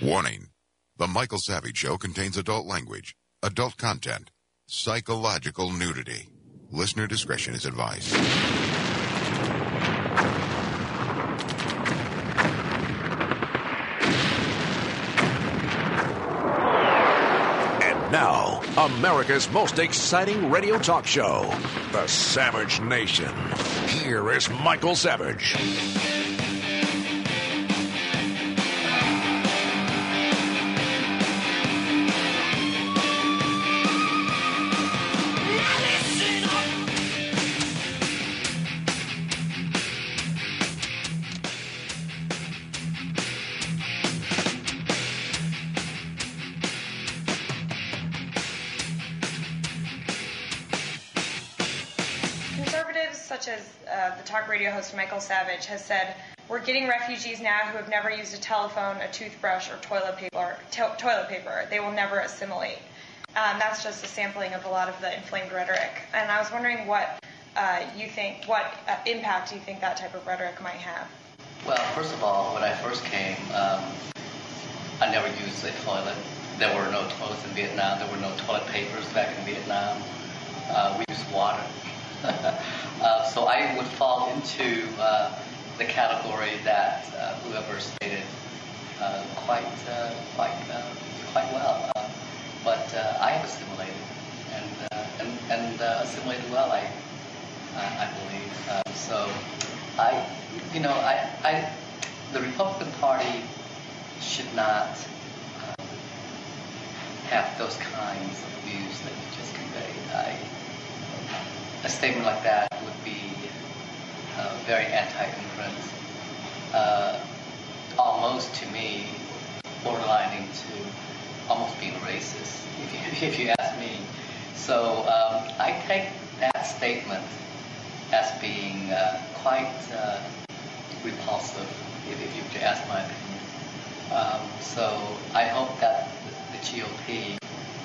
Warning. The Michael Savage Show contains adult language, adult content, psychological nudity. Listener discretion is advised. And now, America's most exciting radio talk show, The Savage Nation. Here is Michael Savage. Talk radio host Michael Savage has said, we're getting refugees now who have never used a telephone, a toothbrush, or toilet paper. They will never assimilate. That's just a sampling of a lot of the inflamed rhetoric. And I was wondering what impact you think that type of rhetoric might have. Well, first of all, when I first came, I never used a toilet. There were no toilets in Vietnam. There were no toilet papers back in Vietnam. We used water. So I would fall into the category that whoever stated quite well. But I have assimilated and assimilated well. I believe. So the Republican Party should not have those kinds of views that you just conveyed. A statement like that would be very anti-immigrant, almost to me borderline into almost being racist, if you ask me. So I take that statement as being quite repulsive, if you were to ask my opinion. So I hope that the GOP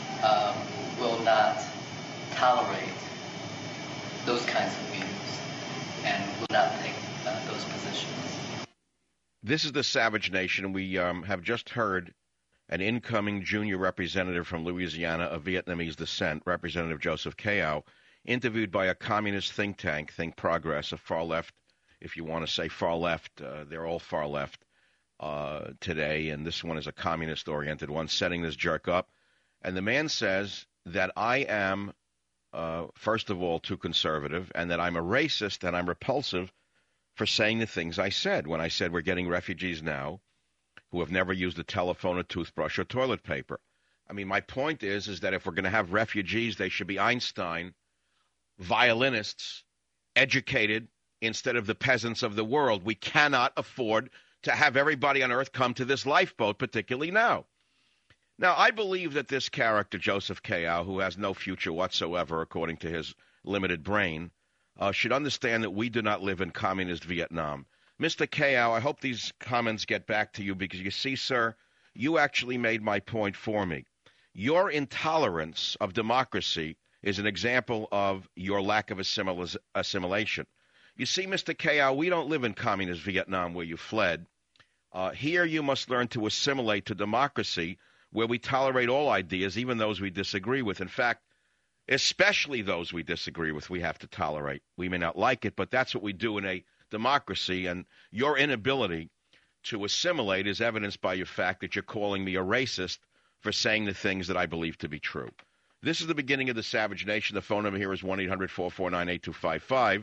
will not tolerate those kinds of views and will not take those positions. This is the Savage Nation, and we have just heard an incoming junior representative from Louisiana of Vietnamese descent, Representative Joseph Kao, interviewed by a communist think tank, Think Progress, a far left, if you want to say far left, they're all far left today, and this one is a communist-oriented one, setting this jerk up. And the man says that I am first of all, too conservative, and that I'm a racist and I'm repulsive for saying the things I said when I said we're getting refugees now who have never used a telephone, a toothbrush, or toilet paper. I mean, my point is that if we're going to have refugees, they should be Einstein, violinists, educated, instead of the peasants of the world. We cannot afford to have everybody on earth come to this lifeboat, particularly now. Now, I believe that this character, Joseph Kao, who has no future whatsoever, according to his limited brain, should understand that we do not live in communist Vietnam. Mr. Kao, I hope these comments get back to you because, you see, sir, you actually made my point for me. Your intolerance of democracy is an example of your lack of assimilation. You see, Mr. Kao, we don't live in communist Vietnam where you fled. Here you must learn to assimilate to democracy, where we tolerate all ideas, even those we disagree with. In fact, especially those we disagree with, we have to tolerate. We may not like it, but that's what we do in a democracy, and your inability to assimilate is evidenced by your fact that you're calling me a racist for saying the things that I believe to be true. This is the beginning of the Savage Nation. The phone number here is 1-800-449-8255.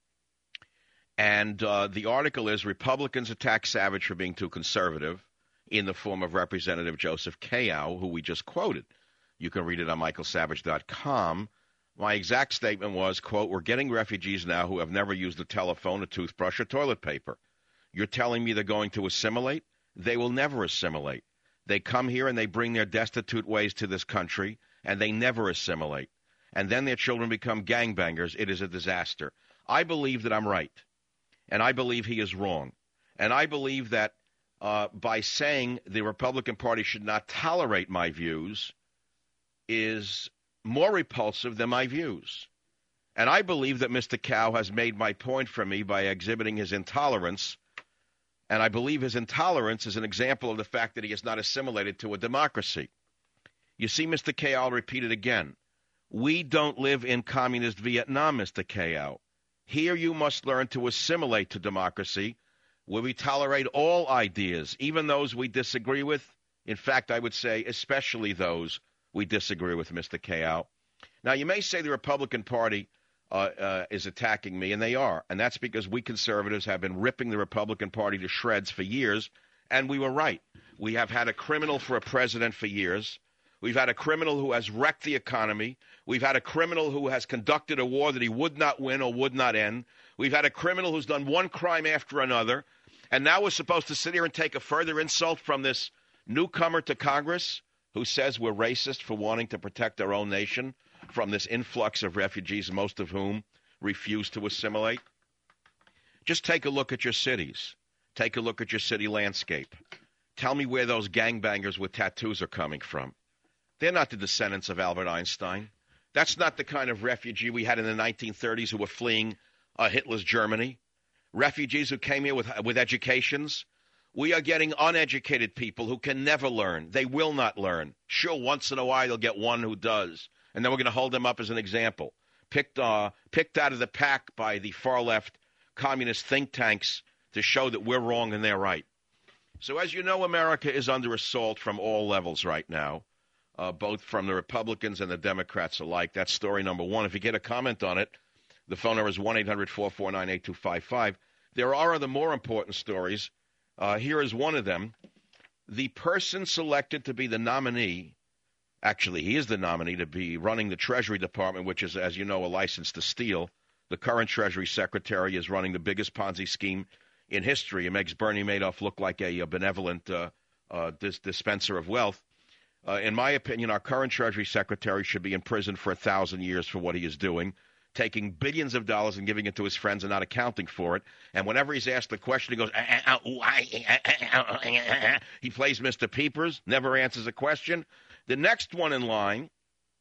And the article is, Republicans attack Savage for being too conservative, in the form of Representative Joseph Kao, who we just quoted. You can read it on michaelsavage.com. My exact statement was, quote, we're getting refugees now who have never used a telephone, a toothbrush, or toilet paper. You're telling me they're going to assimilate? They will never assimilate. They come here and they bring their destitute ways to this country, and they never assimilate. And then their children become gangbangers. It is a disaster. I believe that I'm right, and I believe he is wrong. And I believe that by saying the Republican Party should not tolerate my views is more repulsive than my views. And I believe that Mr. Kao has made my point for me by exhibiting his intolerance And I believe his intolerance is an example of the fact that he is not assimilated to a democracy. You see, Mr. K. I'll repeat it again. We don't live in communist Vietnam, Mr. K.O. Here you must learn to assimilate to democracy, where we tolerate all ideas, even those we disagree with. In fact, I would say especially those we disagree with, Mr. K.O. Now, you may say the Republican Party is attacking me, and they are. And that's because we conservatives have been ripping the Republican Party to shreds for years, and we were right. We have had a criminal for a president for years. We've had a criminal who has wrecked the economy. We've had a criminal who has conducted a war that he would not win or would not end. We've had a criminal who's done one crime after another. And now we're supposed to sit here and take a further insult from this newcomer to Congress who says we're racist for wanting to protect our own nation from this influx of refugees, most of whom refuse to assimilate. Just take a look at your cities. Take a look at your city landscape. Tell me where those gangbangers with tattoos are coming from. They're not the descendants of Albert Einstein. That's not the kind of refugee we had in the 1930s who were fleeing Hitler's Germany. Refugees who came here with educations. We are getting uneducated people who can never learn. They will not learn. Sure, once in a while you'll get one who does. And then we're going to hold them up as an example. Picked out of the pack by the far-left communist think tanks to show that we're wrong and they're right. So as you know, America is under assault from all levels right now. Both from the Republicans and the Democrats alike. That's story number one. If you get a comment on it, the phone number is 1-800-449-8255. There are other more important stories. Here is one of them. The person selected to be the nominee, actually he is the nominee to be running the Treasury Department, which is, as you know, a license to steal. The current Treasury Secretary is running the biggest Ponzi scheme in history. It makes Bernie Madoff look like a benevolent dispenser of wealth. In my opinion, our current Treasury Secretary should be in prison for 1,000 years for what he is doing, taking billions of dollars and giving it to his friends and not accounting for it. And whenever he's asked the question, he goes, he plays Mr. Peepers, never answers a question. The next one in line,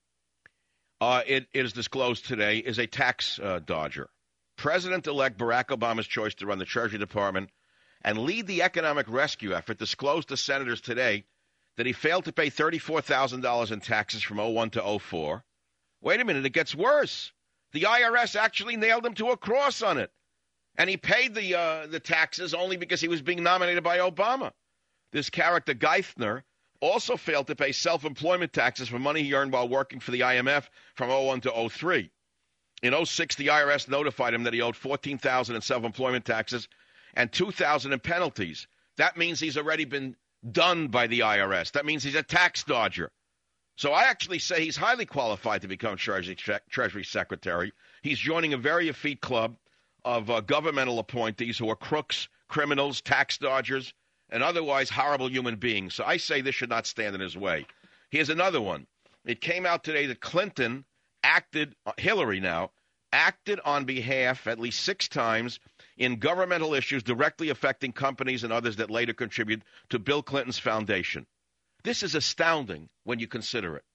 it is disclosed today, is a tax dodger. President-elect Barack Obama's choice to run the Treasury Department and lead the economic rescue effort disclosed to senators today that he failed to pay $34,000 in taxes from 01 to 04. Wait a minute, it gets worse. The IRS actually nailed him to a cross on it. And he paid the taxes only because he was being nominated by Obama. This character, Geithner, also failed to pay self-employment taxes for money he earned while working for the IMF from 01 to 03. In 06, the IRS notified him that he owed $14,000 in self-employment taxes and $2,000 in penalties. That means he's already been done by the IRS. That means he's a tax dodger. So I actually say he's highly qualified to become Treasury Secretary. He's joining a very effete club of governmental appointees who are crooks, criminals, tax dodgers, and otherwise horrible human beings. So I say this should not stand in his way. Here's another one. It came out today that Clinton Hillary acted on behalf at least 6 times in governmental issues directly affecting companies and others that later contribute to Bill Clinton's foundation. This is astounding when you consider it.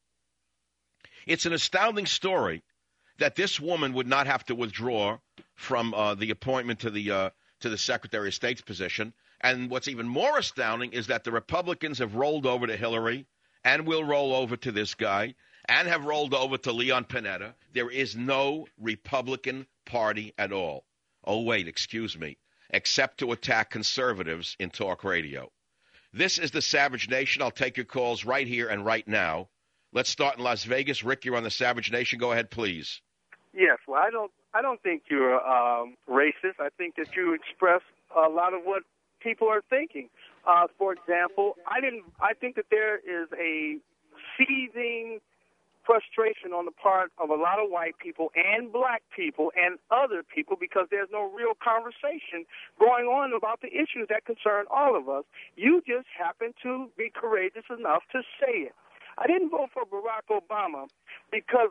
It's an astounding story that this woman would not have to withdraw from the appointment to the Secretary of State's position. And what's even more astounding is that the Republicans have rolled over to Hillary and will roll over to this guy and have rolled over to Leon Panetta. There is no Republican Party at all. Oh, wait, excuse me, except to attack conservatives in talk radio. This is the Savage Nation. I'll take your calls right here and right now. Let's start in Las Vegas. Rick, you're on the Savage Nation. Go ahead, please. Yes, well, I don't think you're racist. I think that you express a lot of what people are thinking. For example, I think that there is a seething frustration on the part of a lot of white people and black people and other people because there's no real conversation going on about the issues that concern all of us. You just happen to be courageous enough to say it. I didn't vote for Barack Obama because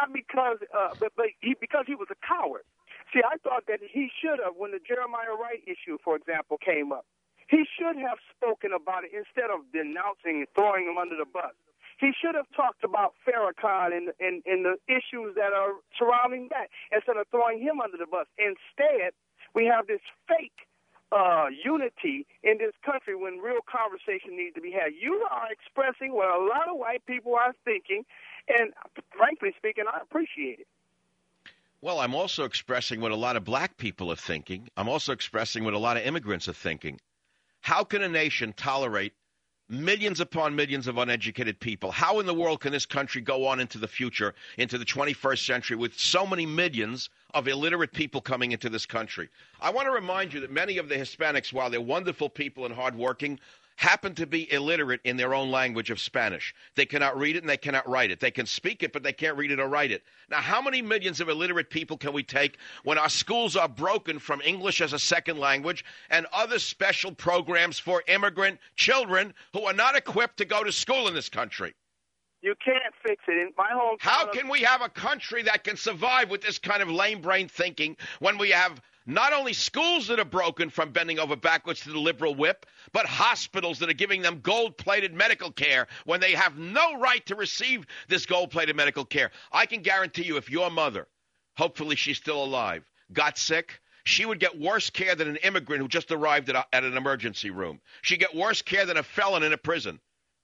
he was a coward. See, I thought that he should have, when the Jeremiah Wright issue, for example, came up, he should have spoken about it instead of denouncing and throwing him under the bus. He should have talked about Farrakhan and the issues that are surrounding that instead of throwing him under the bus. Instead, we have this fake unity in this country when real conversation needs to be had. You are expressing what a lot of white people are thinking, and frankly speaking, I appreciate it. Well, I'm also expressing what a lot of black people are thinking. I'm also expressing what a lot of immigrants are thinking. How can a nation tolerate millions upon millions of uneducated people? How in the world can this country go on into the future, into the 21st century, with so many millions of illiterate people coming into this country? I want to remind you that many of the Hispanics, while they're wonderful people and hardworking, happen to be illiterate in their own language of Spanish. They cannot read it and they cannot write it. They can speak it, but they can't read it or write it. Now, how many millions of illiterate people can we take when our schools are broken from English as a second language and other special programs for immigrant children who are not equipped to go to school in this country? You can't fix it. In my hometown, how can we have a country that can survive with this kind of lame brain thinking when we have not only schools that are broken from bending over backwards to the liberal whip, but hospitals that are giving them gold-plated medical care when they have no right to receive this gold-plated medical care? I can guarantee you if your mother, hopefully she's still alive, got sick, she would get worse care than an immigrant who just arrived at an emergency room. She'd get worse care than a felon in a prison.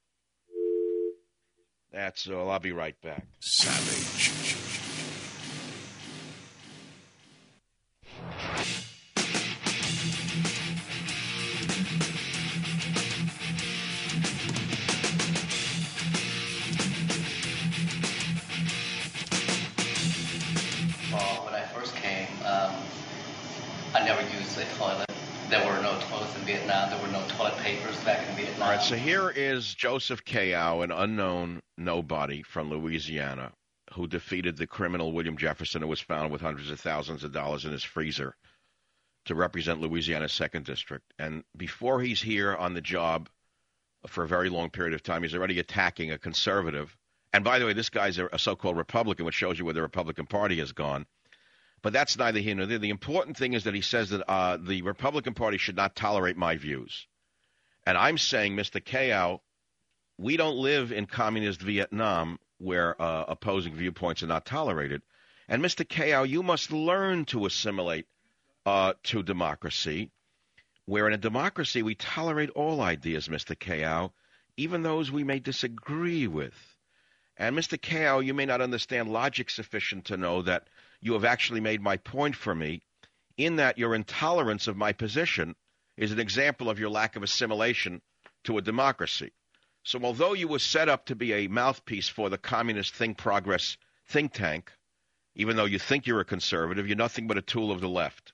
That's all. I'll be right back. Savage. When I first came, I never used a toilet. There were no toilets in Vietnam. There were no toilet papers back in Vietnam. All right, so here is Joseph Kao, an unknown nobody from Louisiana, who defeated the criminal William Jefferson, who was found with hundreds of thousands of dollars in his freezer, to represent Louisiana's 2nd District. And before he's here on the job for a very long period of time, he's already attacking a conservative. And by the way, this guy's a so-called Republican, which shows you where the Republican Party has gone. But that's neither here nor there. The important thing is that he says that the Republican Party should not tolerate my views. And I'm saying, Mr. Kao, we don't live in communist Vietnam where opposing viewpoints are not tolerated. And Mr. Kao, you must learn to assimilate to democracy, where in a democracy we tolerate all ideas, Mr. Kao, even those we may disagree with. And Mr. Kao, you may not understand logic sufficient to know that you have actually made my point for me, in that your intolerance of my position is an example of your lack of assimilation to a democracy. So although you were set up to be a mouthpiece for the communist Think Progress think tank, even though you think you're a conservative, you're nothing but a tool of the left.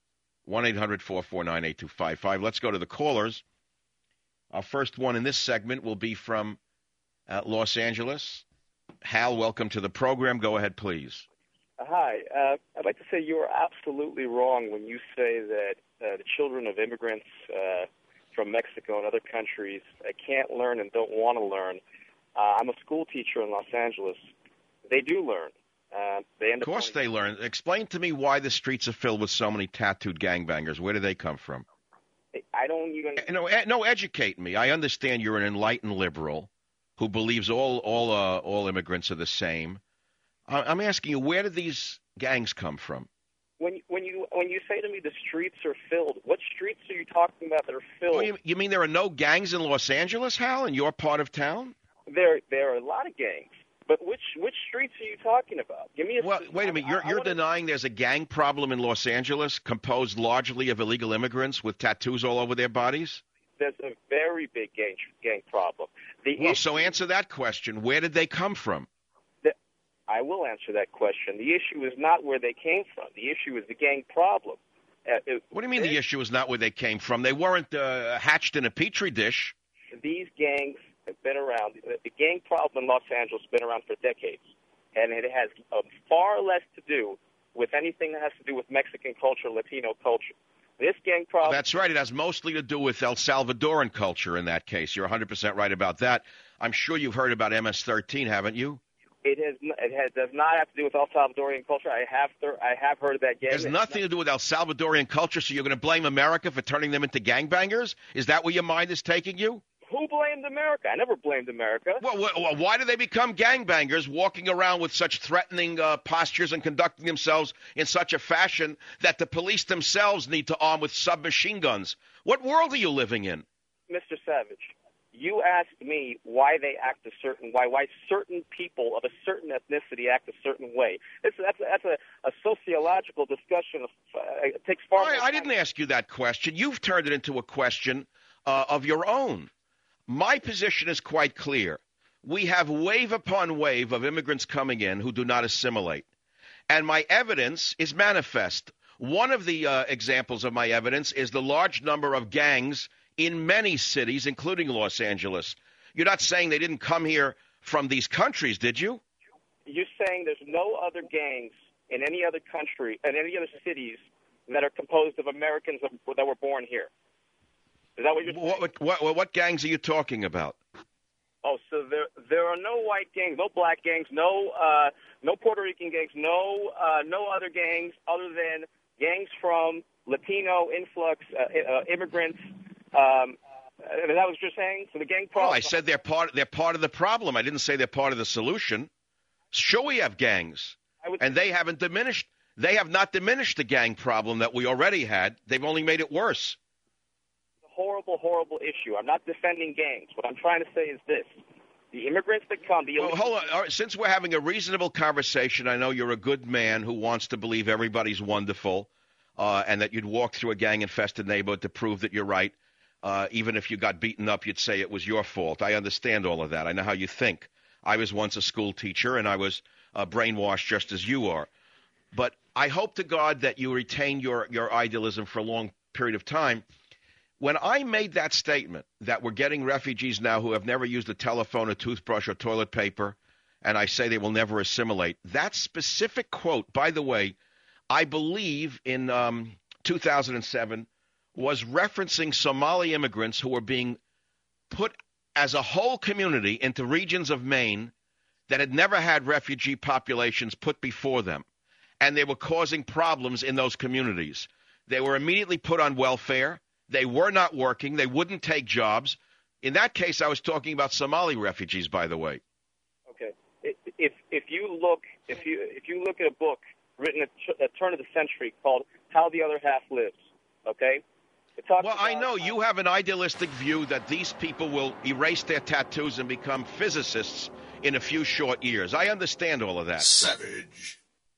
1-800-449-8255. Let's go to the callers. Our first one in this segment will be from Los Angeles. Hal, welcome to the program. Go ahead, please. Hi. I'd like to say you are absolutely wrong when you say that the children of immigrants from Mexico and other countries can't learn and don't want to learn. I'm a school teacher in Los Angeles. They do learn. They end of course they learn. Explain to me why the streets are filled with so many tattooed gangbangers. Where do they come from? I don't even... No, educate me. I understand you're an enlightened liberal who believes all immigrants are the same. I'm asking you, where do these gangs come from? When you say to me the streets are filled, what streets are you talking about that are filled? Oh, you mean there are no gangs in Los Angeles, Hal, in your part of town? There are a lot of gangs, but which streets are you talking about? Give me a... Well, wait a minute. You're denying there's a gang problem in Los Angeles composed largely of illegal immigrants with tattoos all over their bodies? There's a very big gang problem. So answer that question. Where did they come from? I will answer that question. The issue is not where they came from. The issue is the gang problem. What do you mean the issue is not where they came from? They weren't hatched in a petri dish. These gangs have been around. The gang problem in Los Angeles has been around for decades, and it has far less to do with anything that has to do with Mexican culture, Latino culture. This gang problem... That's right. It has mostly to do with El Salvadoran culture in that case. You're 100% right about that. I'm sure you've heard about MS-13, haven't you? It does not have to do with El Salvadorian culture. I have heard of that gang. It has nothing to do with El Salvadorian culture, so you're going to blame America for turning them into gangbangers? Is that where your mind is taking you? Who blamed America? I never blamed America. Well, why do they become gangbangers, walking around with such threatening postures and conducting themselves in such a fashion that the police themselves need to arm with submachine guns? What world are you living in? Mr. Savage, you asked me why they act a certain way, why certain people of a certain ethnicity act a certain way. That's a sociological discussion. It takes far more time. I didn't ask you that question. You've turned it into a question of your own. My position is quite clear. We have wave upon wave of immigrants coming in who do not assimilate. And my evidence is manifest. One of the examples of my evidence is the large number of gangs in many cities, including Los Angeles. You're not saying they didn't come here from these countries, did you? You're saying there's no other gangs in any other country, in any other cities that are composed of Americans that were born here. Is that what you're saying? What gangs are you talking about? Oh, so there are no white gangs, no black gangs, no Puerto Rican gangs, no other gangs other than gangs from Latino influx immigrants. That was what you're saying? So the gang problem. Well, I said they're part of the problem. I didn't say they're part of the solution. Sure, we have gangs, and they haven't diminished. They have not diminished the gang problem that we already had. They've only made it worse. Horrible, horrible issue. I'm not defending gangs. What I'm trying to say is this. The immigrants that come... hold on. All right, since we're having a reasonable conversation, I know you're a good man who wants to believe everybody's wonderful and that you'd walk through a gang-infested neighborhood to prove that you're right. Even if you got beaten up, you'd say it was your fault. I understand all of that. I know how you think. I was once a school teacher, and I was brainwashed just as you are. But I hope to God that you retain your idealism for a long period of time. When I made that statement that we're getting refugees now who have never used a telephone, a toothbrush, or toilet paper, and I say they will never assimilate, that specific quote, by the way, I believe in 2007, was referencing Somali immigrants who were being put as a whole community into regions of Maine that had never had refugee populations put before them, and they were causing problems in those communities. They were immediately put on welfare. They were not working. They wouldn't take jobs. In that case, I was talking about Somali refugees, by the way. Okay. If you look at a book written at the turn of the century called How the Other Half Lives, okay? Well, I know you have an idealistic view that these people will erase their tattoos and become physicists in a few short years. I understand all of that. Savage.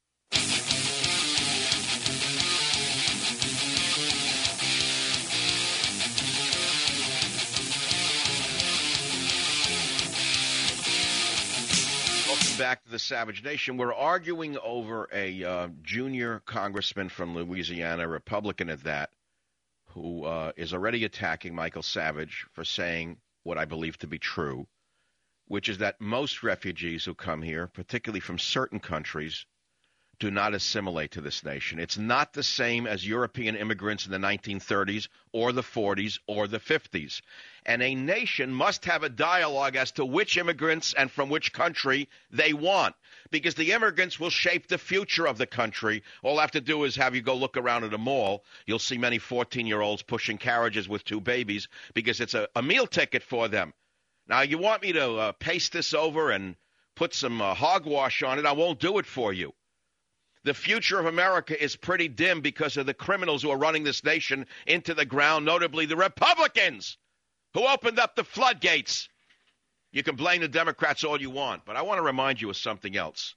Back to the Savage Nation. We're arguing over a junior congressman from Louisiana, Republican at that, who is already attacking Michael Savage for saying what I believe to be true, which is that most refugees who come here, particularly from certain countries, do not assimilate to this nation. It's not the same as European immigrants in the 1930s or the 40s or the 50s. And a nation must have a dialogue as to which immigrants and from which country they want, because the immigrants will shape the future of the country. All I have to do is have you go look around at a mall. You'll see many 14-year-olds pushing carriages with two babies because it's a meal ticket for them. Now, you want me to paste this over and put some hogwash on it? I won't do it for you. The future of America is pretty dim because of the criminals who are running this nation into the ground, notably the Republicans who opened up the floodgates. You can blame the Democrats all you want, but I want to remind you of something else.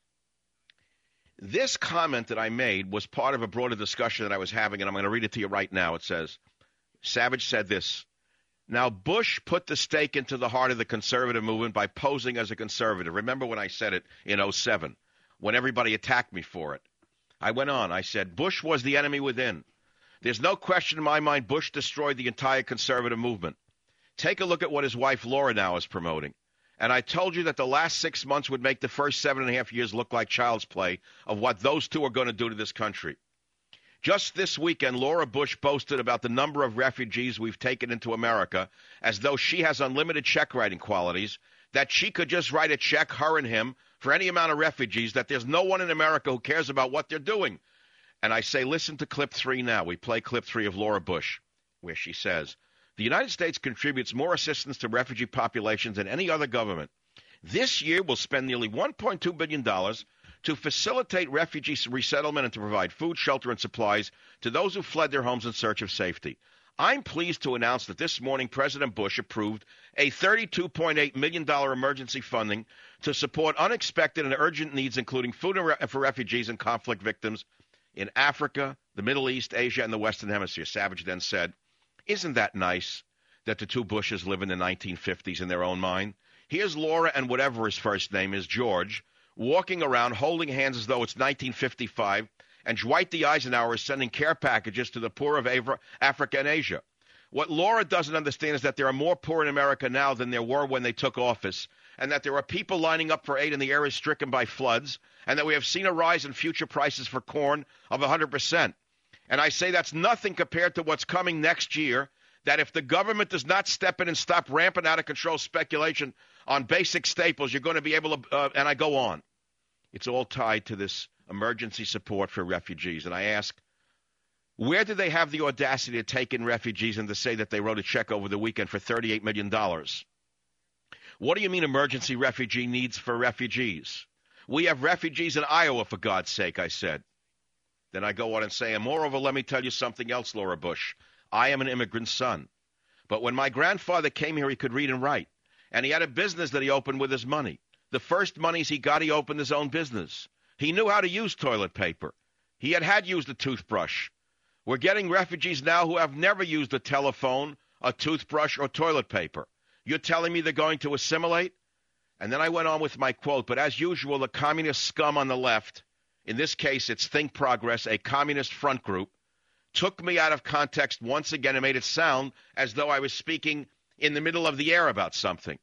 This comment that I made was part of a broader discussion that I was having, and I'm going to read it to you right now. It says, Savage said this, "Now Bush put the stake into the heart of the conservative movement by posing as a conservative." Remember when I said it in 2007? When everybody attacked me for it. I went on. I said, Bush was the enemy within. There's no question in my mind Bush destroyed the entire conservative movement. Take a look at what his wife Laura now is promoting. And I told you that the last 6 months would make the first 7.5 years look like child's play of what those two are going to do to this country. Just this weekend, Laura Bush boasted about the number of refugees we've taken into America as though she has unlimited check-writing qualities, that she could just write a check, her and him, for any amount of refugees, that there's no one in America who cares about what they're doing. And I say, listen to clip 3 now. We play clip 3 of Laura Bush, where she says, The United States contributes more assistance to refugee populations than any other government. This year, we'll spend nearly $1.2 billion to facilitate refugee resettlement and to provide food, shelter, and supplies to those who fled their homes in search of safety. I'm pleased to announce that this morning President Bush approved a $32.8 million emergency funding to support unexpected and urgent needs, including food for refugees and conflict victims in Africa, the Middle East, Asia, and the Western Hemisphere. Savage then said, "Isn't that nice that the two Bushes live in the 1950s in their own mind? Here's Laura and whatever his first name is, George, walking around holding hands as though it's 1955, and Dwight D. Eisenhower is sending care packages to the poor of Africa and Asia. What Laura doesn't understand is that there are more poor in America now than there were when they took office, and that there are people lining up for aid in the areas stricken by floods, and that we have seen a rise in future prices for corn of 100%. And I say that's nothing compared to what's coming next year, that if the government does not step in and stop rampant out-of-control speculation on basic staples, you're going to be able to, and I go on. It's all tied to this emergency support for refugees. And I ask, where do they have the audacity to take in refugees and to say that they wrote a check over the weekend for $38 million? What do you mean emergency refugee needs for refugees? We have refugees in Iowa, for God's sake, I said. Then I go on and say, and moreover, let me tell you something else, Laura Bush. I am an immigrant son. But when my grandfather came here, he could read and write. And he had a business that he opened with his money. The first monies he got, he opened his own business. He knew how to use toilet paper. He had used a toothbrush. We're getting refugees now who have never used a telephone, a toothbrush, or toilet paper. You're telling me they're going to assimilate? And then I went on with my quote, but as usual, the communist scum on the left, in this case it's Think Progress, a communist front group, took me out of context once again and made it sound as though I was speaking in the middle of the air about something.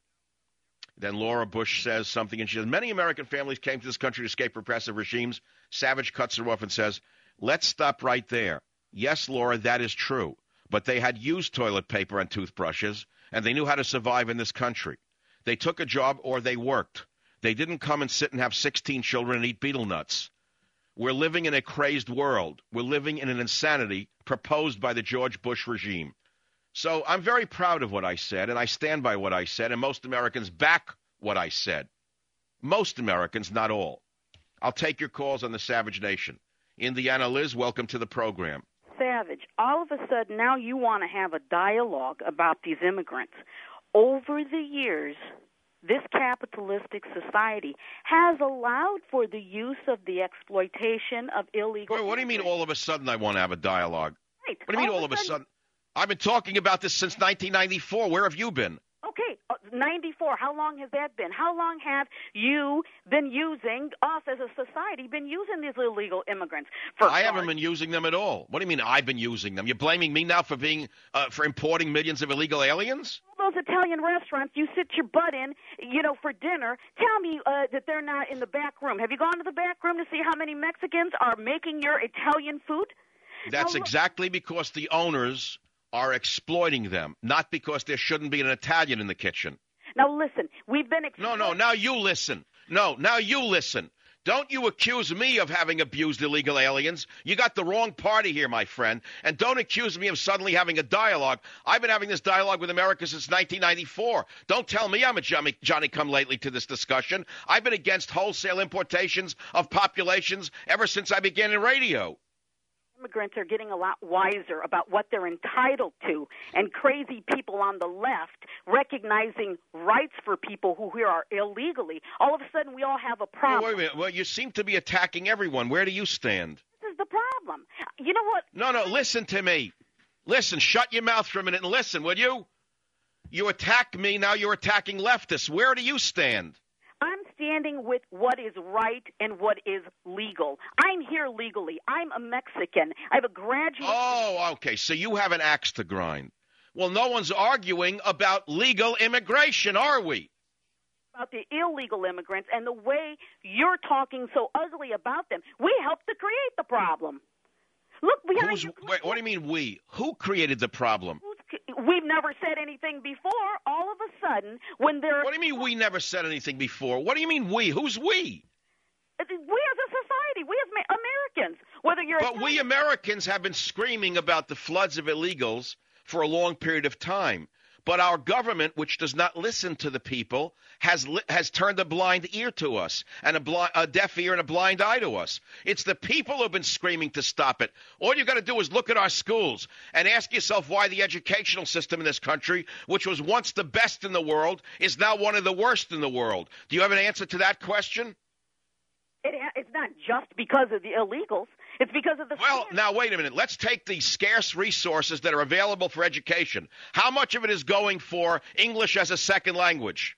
Then Laura Bush says something, and she says, many American families came to this country to escape repressive regimes. Savage cuts her off and says, let's stop right there. Yes, Laura, that is true. But they had used toilet paper and toothbrushes, and they knew how to survive in this country. They took a job or they worked. They didn't come and sit and have 16 children and eat betel nuts. We're living in a crazed world. We're living in an insanity proposed by the George Bush regime. So I'm very proud of what I said, and I stand by what I said, and most Americans back what I said. Most Americans, not all. I'll take your calls on the Savage Nation. Indiana Liz, welcome to the program. Savage, all of a sudden now you want to have a dialogue about these immigrants. Over the years, this capitalistic society has allowed for the use of the exploitation of illegal Wait, what do you mean all of a sudden I want to have a dialogue? Right. What do you mean all of a sudden? I've been talking about this since 1994. Where have you been? Okay, 94. How long has that been? How long have you been using, us as a society, been using these illegal immigrants? I haven't been using them at all. What do you mean I've been using them? You're blaming me now for for importing millions of illegal aliens? Those Italian restaurants you sit your butt in, for dinner, tell me that they're not in the back room. Have you gone to the back room to see how many Mexicans are making your Italian food? That's exactly because the owners are exploiting them, not because there shouldn't be an Italian in the kitchen. Now listen, we've been No, now you listen. No, now you listen. Don't you accuse me of having abused illegal aliens. You got the wrong party here, my friend. And don't accuse me of suddenly having a dialogue. I've been having this dialogue with America since 1994. Don't tell me I'm a Johnny-come-lately to this discussion. I've been against wholesale importations of populations ever since I began in radio. Immigrants are getting a lot wiser about what they're entitled to, and crazy people on the left recognizing rights for people who here are illegally. All of a sudden, we all have a problem. Wait a minute. Well, you seem to be attacking everyone. Where do you stand? This is the problem. You know what? No, listen to me. Listen, shut your mouth for a minute and listen, will you? You attack me, now you're attacking leftists. Where do you stand? I'm standing with what is right and what is legal. I'm here legally. I'm a Mexican. I have a graduate. Oh, okay. So you have an axe to grind. Well, no one's arguing about legal immigration, are we? About the illegal immigrants and the way you're talking so ugly about them. We helped to create the problem. Look behind you. Wait, what do you mean we? Who created the problem? We've never said anything before. All of a sudden, when there... What do you mean we never said anything before? What do you mean we? Who's we? We as a society, we as Americans, whether you're... But we Americans have been screaming about the floods of illegals for a long period of time. But our government, which does not listen to the people, has turned a blind ear to us and a deaf ear and a blind eye to us. It's the people who have been screaming to stop it. All you got to do is look at our schools and ask yourself why the educational system in this country, which was once the best in the world, is now one of the worst in the world. Do you have an answer to that question? It's not just because of the illegals. It's because of the Well, now, wait a minute. Let's take the scarce resources that are available for education. How much of it is going for English as a second language?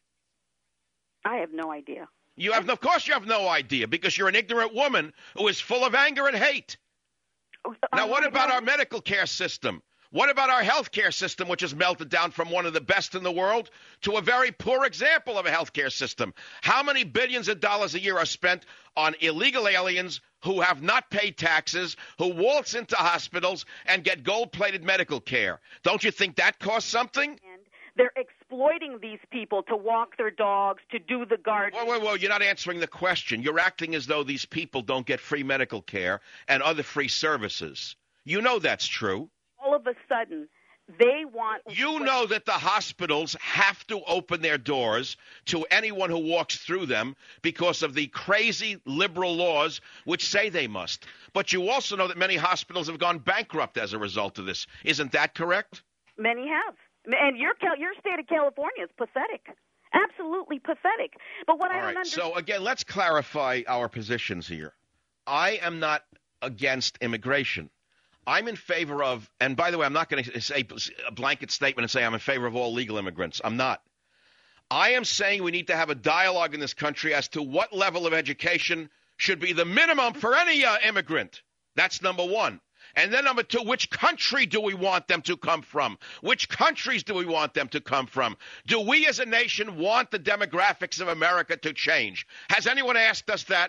I have no idea. Of course you have no idea, because you're an ignorant woman who is full of anger and hate. Now, what about our medical care system? What about our health care system, which has melted down from one of the best in the world to a very poor example of a health care system? How many billions of dollars a year are spent on illegal aliens who have not paid taxes, who waltz into hospitals and get gold-plated medical care? Don't you think that costs something? And they're exploiting these people to walk their dogs, to do the gardening. Whoa, you're not answering the question. You're acting as though these people don't get free medical care and other free services. You know that's true. All of a sudden, they want... You know that the hospitals have to open their doors to anyone who walks through them because of the crazy liberal laws which say they must. But you also know that many hospitals have gone bankrupt as a result of this. Isn't that correct? Many have. And your state of California is pathetic. Absolutely pathetic. But what I don't understand... So, again, let's clarify our positions here. I am not against immigration. I'm in favor of, and by the way, I'm not going to say a blanket statement and say I'm in favor of all legal immigrants. I'm not. I am saying we need to have a dialogue in this country as to what level of education should be the minimum for any immigrant. That's number one. And then number two, which country do we want them to come from? Which countries do we want them to come from? Do we as a nation want the demographics of America to change? Has anyone asked us that?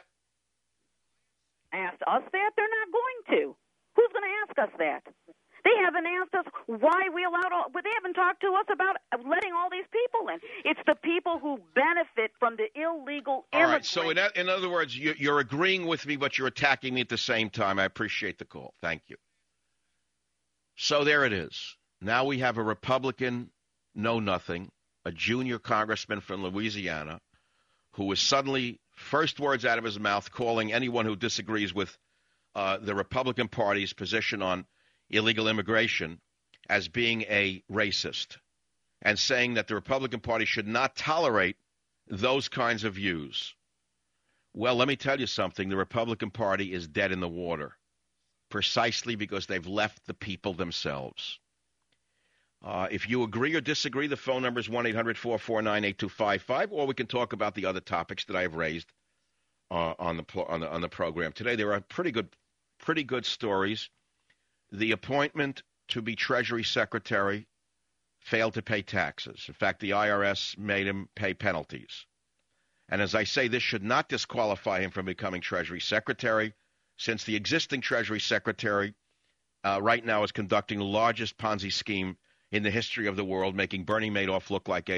Asked us that? They're not going to. Who's going to ask us that? They haven't asked us why we allowed all, but they haven't talked to us about letting all these people in. It's the people who benefit from the illegal immigrants. All right, so in other words, you're agreeing with me, but you're attacking me at the same time. I appreciate the call. Thank you. So there it is. Now we have a Republican know-nothing, a junior congressman from Louisiana, who was suddenly, first words out of his mouth, calling anyone who disagrees with the Republican Party's position on illegal immigration as being a racist, and saying that the Republican Party should not tolerate those kinds of views. Well, let me tell you something. The Republican Party is dead in the water, precisely because they've left the people themselves. If you agree or disagree, the phone number is 1-800-449-8255, or we can talk about the other topics that I have raised on the program today. There are pretty good stories. The appointment to be Treasury Secretary failed to pay taxes. In fact, the IRS made him pay penalties. And as I say, this should not disqualify him from becoming Treasury Secretary, since the existing Treasury Secretary right now is conducting the largest Ponzi scheme in the history of the world, making Bernie Madoff look like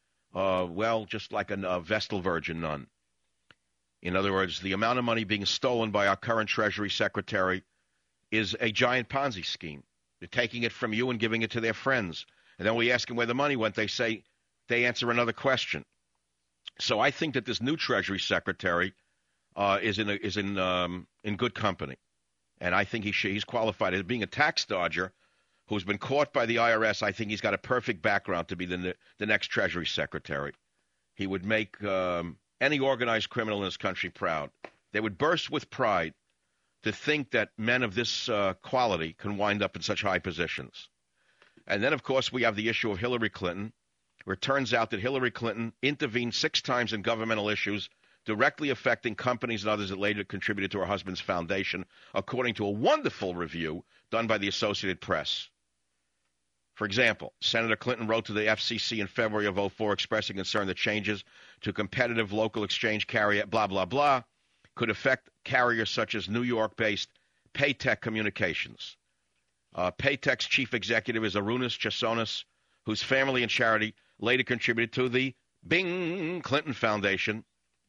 just like a Vestal Virgin nun. In other words, the amount of money being stolen by our current Treasury Secretary is a giant Ponzi scheme. They're taking it from you and giving it to their friends. And then we ask them where the money went. They answer another question. So I think that this new Treasury Secretary is in good company. And I think he's qualified as being a tax dodger who's been caught by the IRS. I think he's got a perfect background to be the next Treasury Secretary. He would make any organized criminal in this country proud. They would burst with pride to think that men of this quality can wind up in such high positions. And then, of course, we have the issue of Hillary Clinton, where it turns out that Hillary Clinton intervened 6 times in governmental issues directly affecting companies and others that later contributed to her husband's foundation, according to a wonderful review done by the Associated Press. For example, Senator Clinton wrote to the FCC in February of 2004 expressing concern that changes to competitive local exchange carrier blah, blah, blah could affect carriers such as New York-based Paytech Communications. Paytech's chief executive is Arunas Chesonis, whose family and charity later contributed to the Bing Clinton Foundation.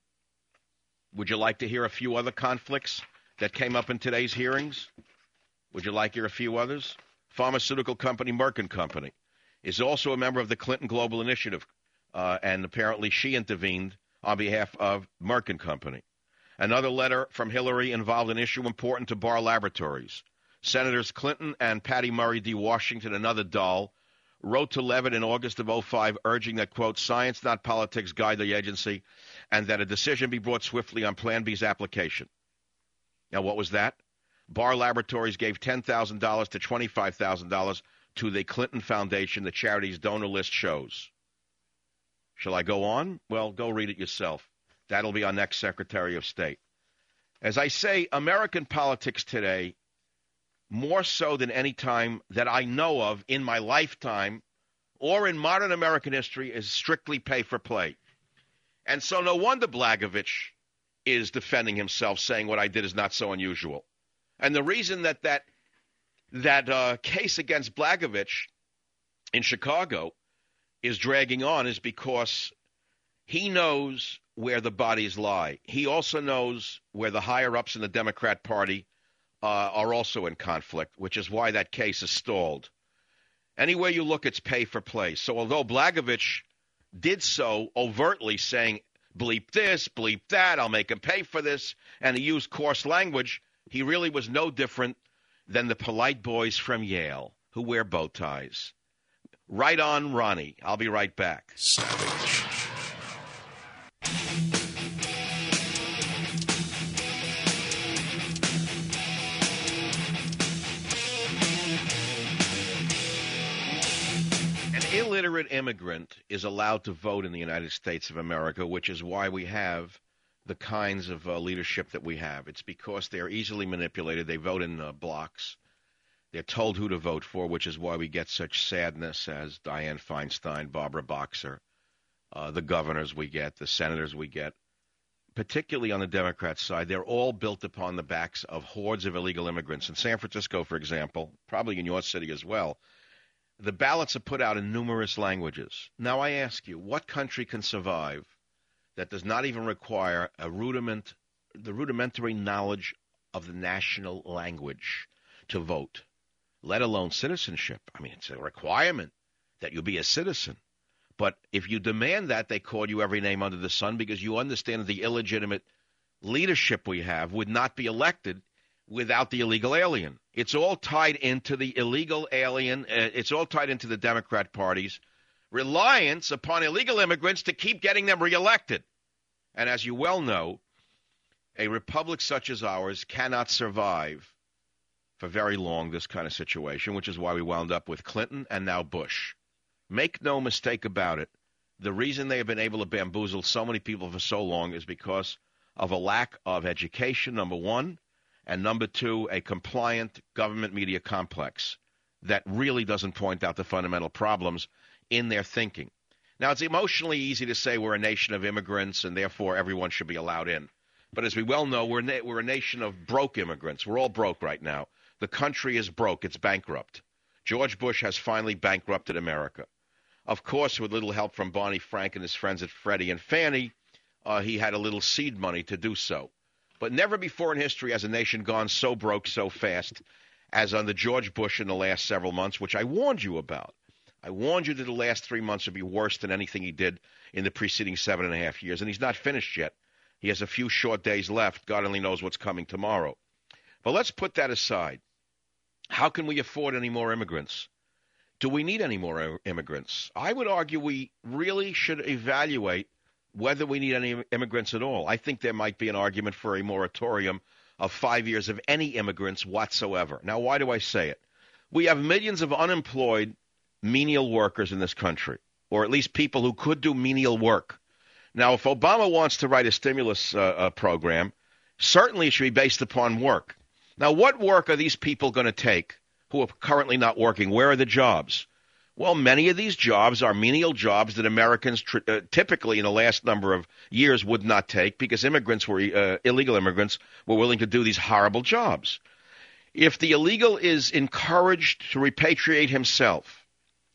Would you like to hear a few other conflicts that came up in today's hearings? Would you like to hear a few others? pharmaceutical company Merck & Company, is also a member of the Clinton Global Initiative, and apparently she intervened on behalf of Merck & Company. Another letter from Hillary involved an issue important to Barr Laboratories. Senators Clinton and Patty Murray D. Washington, another doll, wrote to Leavitt in August of 2005 urging that, quote, science, not politics, guide the agency, and that a decision be brought swiftly on Plan B's application. Now, what was that? Barr Laboratories gave $10,000 to $25,000 to the Clinton Foundation, the charity's donor list shows. Shall I go on? Well, go read it yourself. That'll be our next Secretary of State. As I say, American politics today, more so than any time that I know of in my lifetime or in modern American history, is strictly pay for play. And so no wonder Blagojevich is defending himself, saying what I did is not so unusual. And the reason that case against Blagojevich in Chicago is dragging on is because he knows where the bodies lie. He also knows where the higher-ups in the Democrat Party are also in conflict, which is why that case is stalled. Anywhere you look, it's pay for play. So although Blagojevich did so overtly, saying, bleep this, bleep that, I'll make him pay for this, and he used coarse language, he really was no different than the polite boys from Yale who wear bow ties. Right on, Ronnie. I'll be right back. Savage. An illiterate immigrant is allowed to vote in the United States of America, which is why we have the kinds of leadership that we have. It's because they're easily manipulated. They vote in blocks. They're told who to vote for, which is why we get such sadness as Dianne Feinstein, Barbara Boxer, the governors we get, the senators we get, particularly on the Democrat side. They're all built upon the backs of hordes of illegal immigrants. In San Francisco, for example, probably in your city as well, the ballots are put out in numerous languages. Now I ask you, what country can survive that does not even require the rudimentary knowledge of the national language to vote, let alone citizenship? I mean, it's a requirement that you be a citizen. But if you demand that, they call you every name under the sun because you understand that the illegitimate leadership we have would not be elected without the illegal alien. It's all tied into the illegal alien. It's all tied into the Democrat Party's reliance upon illegal immigrants to keep getting them reelected. And as you well know, a republic such as ours cannot survive for very long this kind of situation, which is why we wound up with Clinton and now Bush. Make no mistake about it. The reason they have been able to bamboozle so many people for so long is because of a lack of education, number one, and number two, a compliant government media complex that really doesn't point out the fundamental problems in their thinking. Now, it's emotionally easy to say we're a nation of immigrants and therefore everyone should be allowed in. But as we well know, we're a nation of broke immigrants. We're all broke right now. The country is broke. It's bankrupt. George Bush has finally bankrupted America. Of course, with little help from Barney Frank and his friends at Freddie and Fannie, he had a little seed money to do so. But never before in history has a nation gone so broke so fast as under George Bush in the last several months, which I warned you about. I warned you that the last 3 months would be worse than anything he did in the preceding 7.5 years, and he's not finished yet. He has a few short days left. God only knows what's coming tomorrow. But let's put that aside. How can we afford any more immigrants? Do we need any more immigrants? I would argue we really should evaluate whether we need any immigrants at all. I think there might be an argument for a moratorium of 5 years of any immigrants whatsoever. Now, why do I say it? We have millions of unemployed menial workers in this country, or at least people who could do menial work. Now, if Obama wants to write a stimulus program, certainly it should be based upon work. Now, what work are these people going to take who are currently not working? Where are the jobs? Well, many of these jobs are menial jobs that Americans typically in the last number of years would not take because illegal immigrants were willing to do these horrible jobs. If the illegal is encouraged to repatriate himself,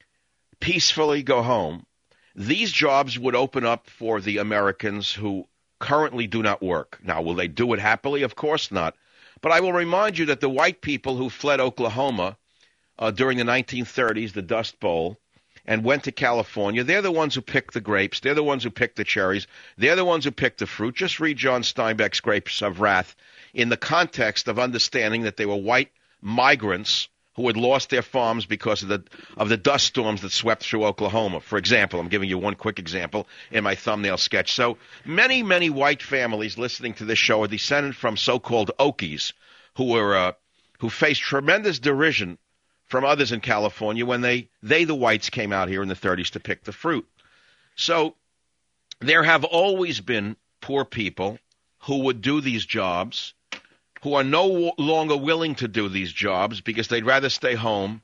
peacefully go home, these jobs would open up for the Americans who currently do not work. Now, will they do it happily? Of course not. But I will remind you that the white people who fled Oklahoma during the 1930s, the Dust Bowl, and went to California. They're the ones who picked the grapes. They're the ones who picked the cherries. They're the ones who picked the fruit. Just read John Steinbeck's Grapes of Wrath in the context of understanding that they were white migrants who had lost their farms because of the dust storms that swept through Oklahoma. For example, I'm giving you one quick example in my thumbnail sketch. So many, many white families listening to this show are descended from so-called Okies who faced tremendous derision from others in California when the whites came out here in the 30s to pick the fruit. So there have always been poor people who would do these jobs, who are no longer willing to do these jobs because they'd rather stay home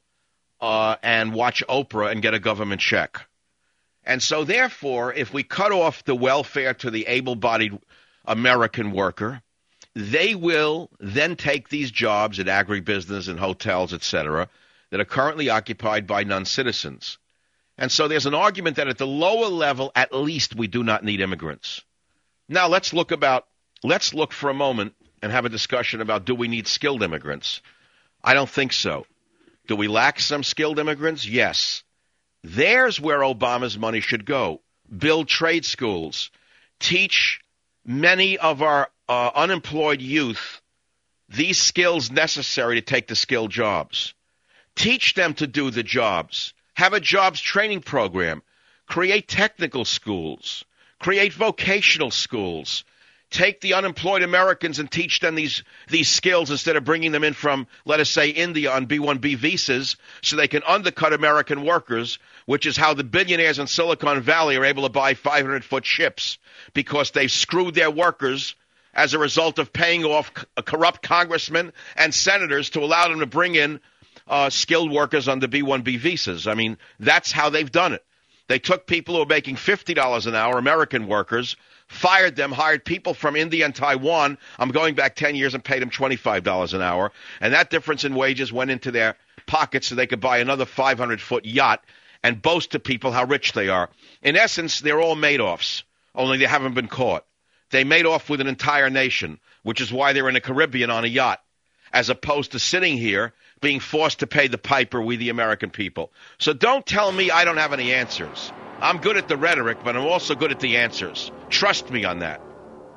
and watch Oprah and get a government check. And so therefore, if we cut off the welfare to the able-bodied American worker, they will then take these jobs at agribusiness and hotels, etc., that are currently occupied by non-citizens. And so there's an argument that at the lower level, at least, we do not need immigrants. Now let's look for a moment and have a discussion about, do we need skilled immigrants? I don't think so. Do we lack some skilled immigrants? Yes. There's where Obama's money should go. Build trade schools. Teach many of our unemployed youth these skills necessary to take the skilled jobs. Teach them to do the jobs. Have a jobs training program. Create technical schools. Create vocational schools. Take the unemployed Americans and teach them these skills instead of bringing them in from, let us say, India on B-1B visas so they can undercut American workers, which is how the billionaires in Silicon Valley are able to buy 500-foot ships, because they've screwed their workers as a result of paying off corrupt congressmen and senators to allow them to bring in skilled workers under B-1B visas. I mean, that's how they've done it. They took people who were making $50 an hour, American workers, fired them, hired people from India and Taiwan. I'm going back 10 years and paid them $25 an hour. And that difference in wages went into their pockets so they could buy another 500-foot yacht and boast to people how rich they are. In essence, they're all Madoffs, only they haven't been caught. They made off with an entire nation, which is why they're in the Caribbean on a yacht, as opposed to sitting here being forced to pay the piper, we the American people. So don't tell me I don't have any answers. I'm good at the rhetoric, but I'm also good at the answers. Trust me on that.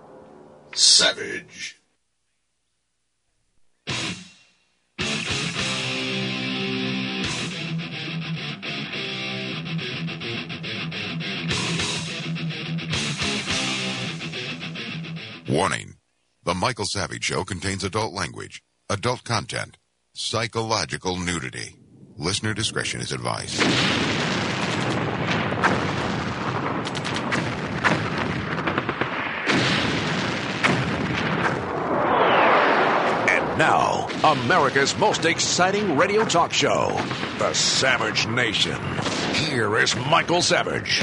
Savage. Warning. The Michael Savage Show contains adult language, adult content, psychological nudity. Listener discretion is advised. And now, America's most exciting radio talk show, The Savage Nation. Here is Michael Savage.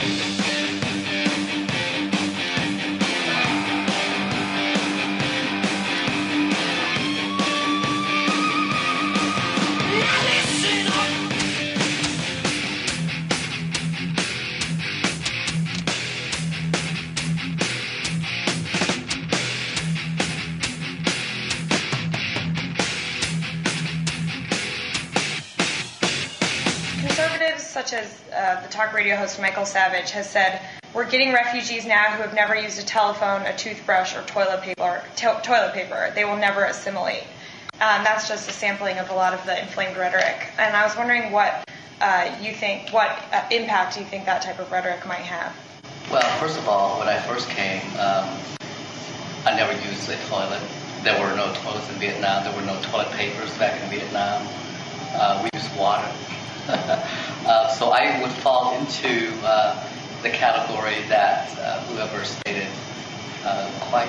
Such as the talk radio host Michael Savage has said, we're getting refugees now who have never used a telephone, a toothbrush, or toilet paper. They will never assimilate. That's just a sampling of a lot of the inflamed rhetoric. And I was wondering what you think, what impact you think that type of rhetoric might have. Well, first of all, when I first came, I never used a toilet. There were no toilets in Vietnam. There were no toilet papers back in Vietnam. We used water. So I would fall into the category that whoever stated quite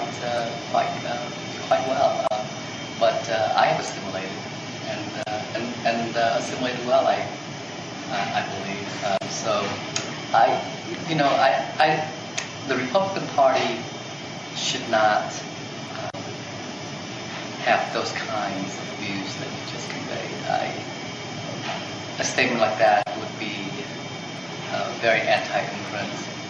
well. But I have assimilated and assimilated well. I believe. So the Republican Party should not have those kinds of views that you just conveyed. A statement like that would be very anti-immigrant,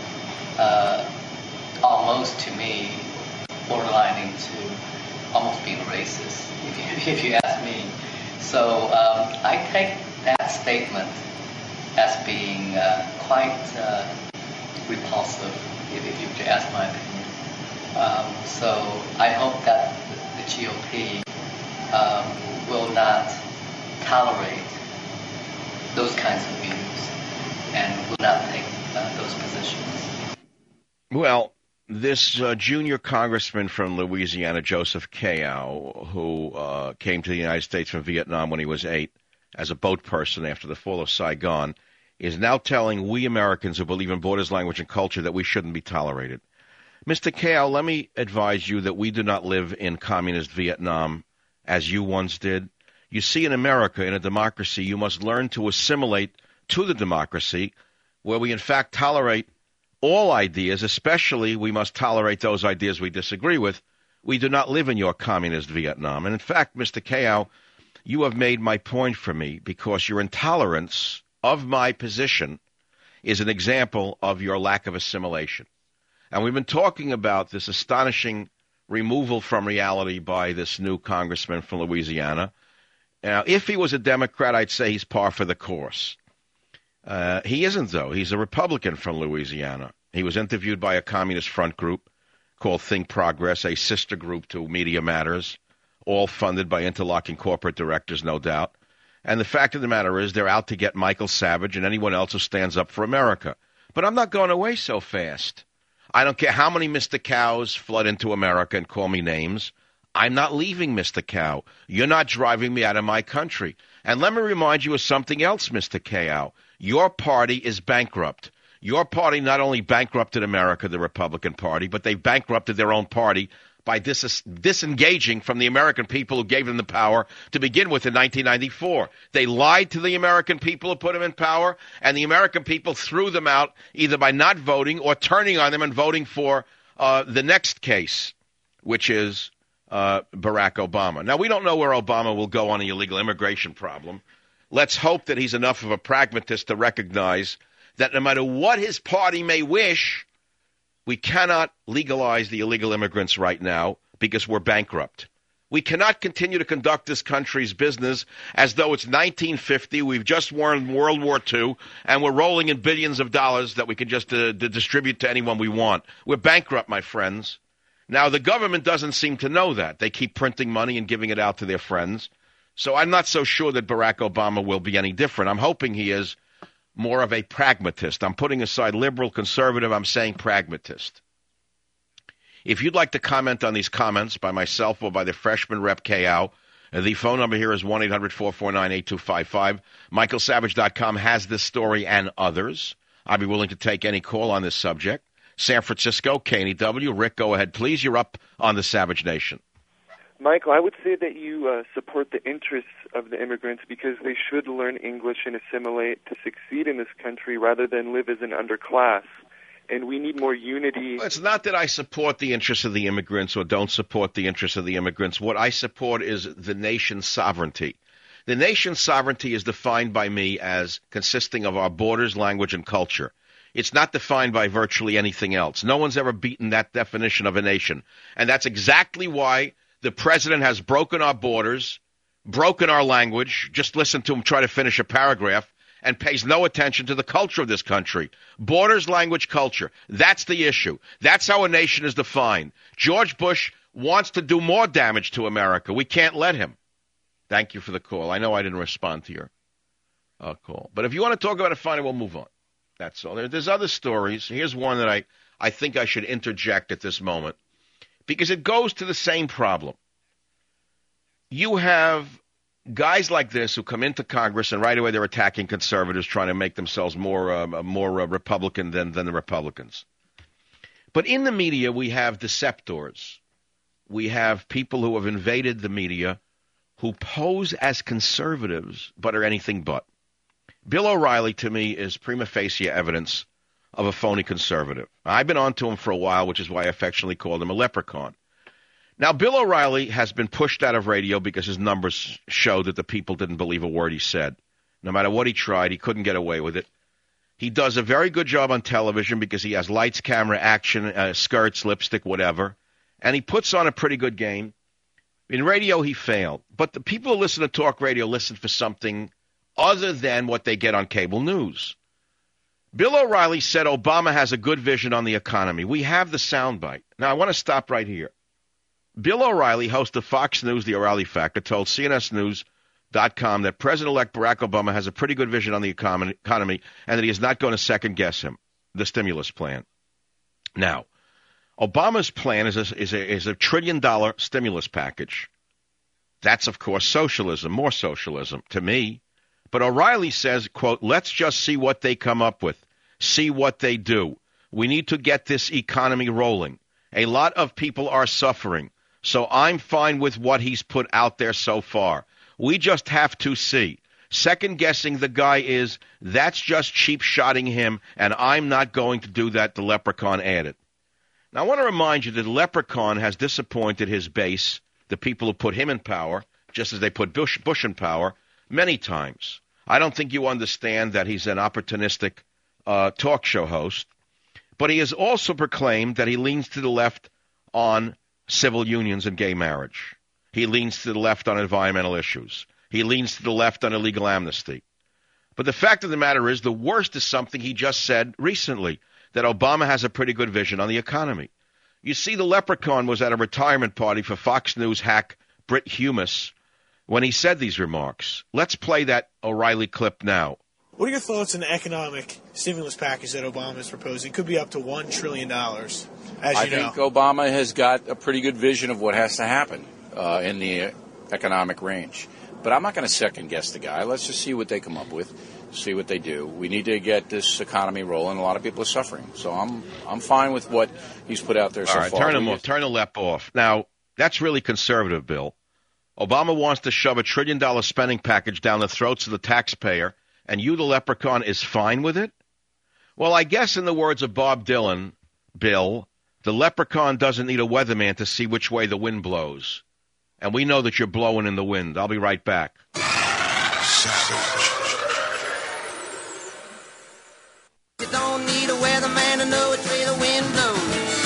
almost to me borderlining to almost being racist, if you ask me. So I take that statement as being quite repulsive, if you could ask my opinion. So I hope that the GOP will not tolerate those kinds of views and will not take those positions. Well, this junior congressman from Louisiana, Joseph Kao, who came to the United States from Vietnam when he was 8 as a boat person after the fall of Saigon, is now telling we Americans who believe in borders, language, and culture that we shouldn't be tolerated. Mr. Kao, let me advise you that we do not live in communist Vietnam as you once did. You see, in America, in a democracy, you must learn to assimilate to the democracy where we, in fact, tolerate all ideas, especially we must tolerate those ideas we disagree with. We do not live in your communist Vietnam. And, in fact, Mr. Kao, you have made my point for me because your intolerance of my position is an example of your lack of assimilation. And we've been talking about this astonishing removal from reality by this new congressman from Louisiana. Now, if he was a Democrat, I'd say he's par for the course. He isn't, though. He's a Republican from Louisiana. He was interviewed by a communist front group called Think Progress, a sister group to Media Matters, all funded by interlocking corporate directors, no doubt. And the fact of the matter is they're out to get Michael Savage and anyone else who stands up for America. But I'm not going away so fast. I don't care how many Mr. Cows flood into America and call me names. I'm not leaving, Mr. Cow. You're not driving me out of my country. And let me remind you of something else, Mr. Cow. Your party is bankrupt. Your party not only bankrupted America, the Republican Party, but they bankrupted their own party by disengaging from the American people who gave them the power to begin with in 1994. They lied to the American people who put them in power, and the American people threw them out either by not voting or turning on them and voting for the next case, which is Barack Obama. Now, we don't know where Obama will go on the illegal immigration problem. Let's hope that he's enough of a pragmatist to recognize that no matter what his party may wish, we cannot legalize the illegal immigrants right now because we're bankrupt. We cannot continue to conduct this country's business as though it's 1950, we've just won World War II, and we're rolling in billions of dollars that we can just distribute to anyone we want. We're bankrupt, my friends. Now, the government doesn't seem to know that. They keep printing money and giving it out to their friends. So I'm not so sure that Barack Obama will be any different. I'm hoping he is more of a pragmatist. I'm putting aside liberal, conservative, I'm saying pragmatist. If you'd like to comment on these comments by myself or by the freshman Rep Kao, the phone number here is 1-800-449-8255. MichaelSavage.com has this story and others. I'd be willing to take any call on this subject. San Francisco, KNEW. Rick, go ahead, please. You're up on the Savage Nation. Michael, I would say that you support the interests of the immigrants because they should learn English and assimilate to succeed in this country rather than live as an underclass. And we need more unity. It's not that I support the interests of the immigrants or don't support the interests of the immigrants. What I support is the nation's sovereignty. The nation's sovereignty is defined by me as consisting of our borders, language, and culture. It's not defined by virtually anything else. No one's ever beaten that definition of a nation. And that's exactly why the president has broken our borders, broken our language. Just listen to him try to finish a paragraph, and pays no attention to the culture of this country. Borders, language, culture. That's the issue. That's how a nation is defined. George Bush wants to do more damage to America. We can't let him. Thank you for the call. I know I didn't respond to your call. But if you want to talk about it, fine, we'll move on. That's all. There's other stories. Here's one that I think I should interject at this moment because it goes to the same problem. You have guys like this who come into Congress and right away they're attacking conservatives, trying to make themselves more Republican than the Republicans. But in the media, we have deceptors. We have people who have invaded the media who pose as conservatives but are anything but. Bill O'Reilly, to me, is prima facie evidence of a phony conservative. I've been on to him for a while, which is why I affectionately called him a leprechaun. Now, Bill O'Reilly has been pushed out of radio because his numbers show that the people didn't believe a word he said. No matter what he tried, he couldn't get away with it. He does a very good job on television because he has lights, camera, action, skirts, lipstick, whatever. And he puts on a pretty good game. In radio, he failed. But the people who listen to talk radio listen for something other than what they get on cable news. Bill O'Reilly said Obama has a good vision on the economy. We have the soundbite. Now, I want to stop right here. Bill O'Reilly, host of Fox News, The O'Reilly Factor, told CNSNews.com that President-elect Barack Obama has a pretty good vision on the economy and that he is not going to second-guess him, the stimulus plan. Now, Obama's plan is a $1 trillion stimulus package. That's, of course, socialism, more socialism to me. But O'Reilly says, quote, let's just see what they come up with, see what they do. We need to get this economy rolling. A lot of people are suffering, so I'm fine with what he's put out there so far. We just have to see. Second-guessing the guy that's just cheap-shotting him, and I'm not going to do that, the Leprechaun added. Now, I want to remind you that the Leprechaun has disappointed his base, the people who put him in power, just as they put Bush in power, many times. I don't think you understand that he's an opportunistic talk show host, but he has also proclaimed that he leans to the left on civil unions and gay marriage. He leans to the left on environmental issues. He leans to the left on illegal amnesty. But the fact of the matter is, the worst is something he just said recently, that Obama has a pretty good vision on the economy. You see, the Leprechaun was at a retirement party for Fox News hack Brit Humus when he said these remarks. Let's play that O'Reilly clip now. What are your thoughts on the economic stimulus package that Obama is proposing? It could be up to $1 trillion, as I think Obama has got a pretty good vision of what has to happen in the economic range. But I'm not going to second-guess the guy. Let's just see what they come up with, see what they do. We need to get this economy rolling. A lot of people are suffering. So I'm fine with what he's put out there so far. Turn him off. Turn the lep off. Now, that's really conservative, Bill. Obama wants to shove $1 trillion spending package down the throats of the taxpayer, and you, the Leprechaun, is fine with it? Well, I guess in the words of Bob Dylan, Bill, the Leprechaun doesn't need a weatherman to see which way the wind blows. And we know that you're blowing in the wind. I'll be right back. Savage. You don't need a weatherman to know which way the wind blows.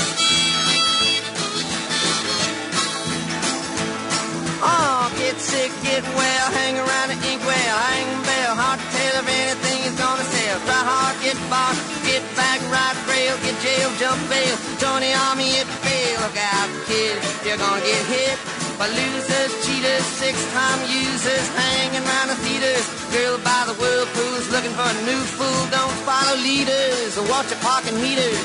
Oh, get sick, get well, hang around the inkwell, hang bell, hard to tell if anything is gonna sell. Try hard, get bought, get back, ride rail, get jail, jump bail, join the army, it fail. Look out, kid, you're gonna get hit by losers, cheaters, six-time users, hanging around the theaters. Girl by the whirlpools, looking for a new fool. Don't follow leaders or watch your parking meters.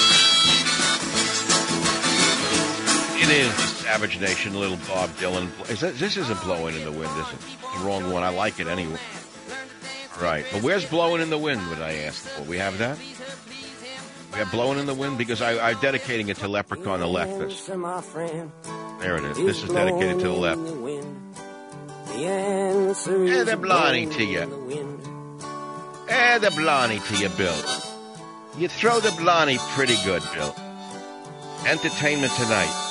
It is Savage Nation, little Bob Dylan. This isn't Blowing in the Wind, is it? It's the wrong one. I like it anyway. Right. But where's Blowing in the Wind, would I ask for? We have that? We have Blowing in the Wind? Because I'm dedicating it to Leprechaun the leftist. There it is. This is dedicated to the left. Yeah, the blarney to you. Yeah, the blarney to you, Bill. You throw the blarney pretty good, Bill. Entertainment Tonight.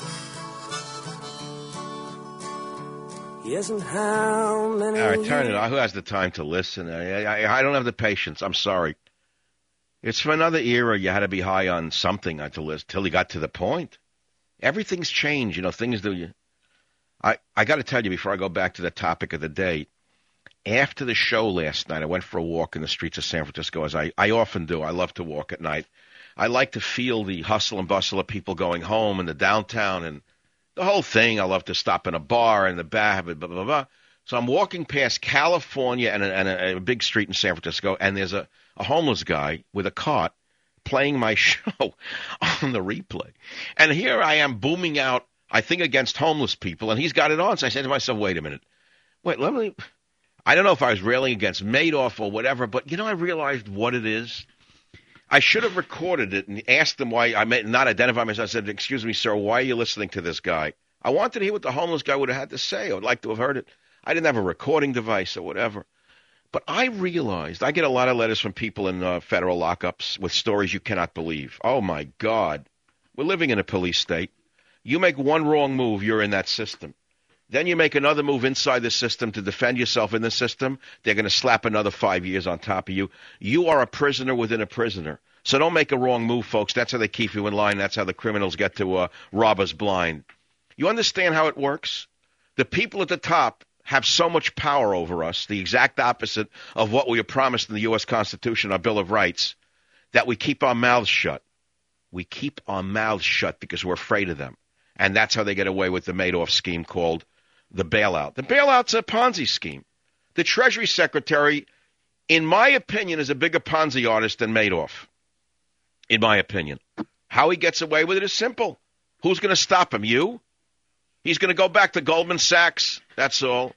All right, turn it on. Who has the time to listen? I don't have the patience. I'm sorry. It's from another era. You had to be high on something to listen till you got to the point. Everything's changed. You know, things do. I got to tell you before I go back to the topic of the day. After the show last night, I went for a walk in the streets of San Francisco, as I often do. I love to walk at night. I like to feel the hustle and bustle of people going home in the downtown and the whole thing. I love to stop in a bar in the back, blah, blah, blah. So I'm walking past California and a big street in San Francisco, and there's a homeless guy with a cart playing my show on the replay. And here I am booming out, I think, against homeless people, and he's got it on. So I said to myself, wait a minute. I don't know if I was railing against Madoff or whatever, but, I realized what it is. I should have recorded it and asked him why. I may not identify myself. I said, excuse me, sir, why are you listening to this guy? I wanted to hear what the homeless guy would have had to say. I would like to have heard it. I didn't have a recording device or whatever. But I realized I get a lot of letters from people in federal lockups with stories you cannot believe. Oh, my God. We're living in a police state. You make one wrong move, you're in that system. Then you make another move inside the system to defend yourself in the system. They're going to slap another 5 years on top of you. You are a prisoner within a prisoner. So don't make a wrong move, folks. That's how they keep you in line. That's how the criminals get to rob us blind. You understand how it works? The people at the top have so much power over us, the exact opposite of what we are promised in the U.S. Constitution, our Bill of Rights, that we keep our mouths shut. We keep our mouths shut because we're afraid of them. And that's how they get away with the Madoff scheme called the bailout. The bailout's a Ponzi scheme. The Treasury Secretary, in my opinion, is a bigger Ponzi artist than Madoff, in my opinion. How he gets away with it is simple. Who's going to stop him? You? He's going to go back to Goldman Sachs. That's all.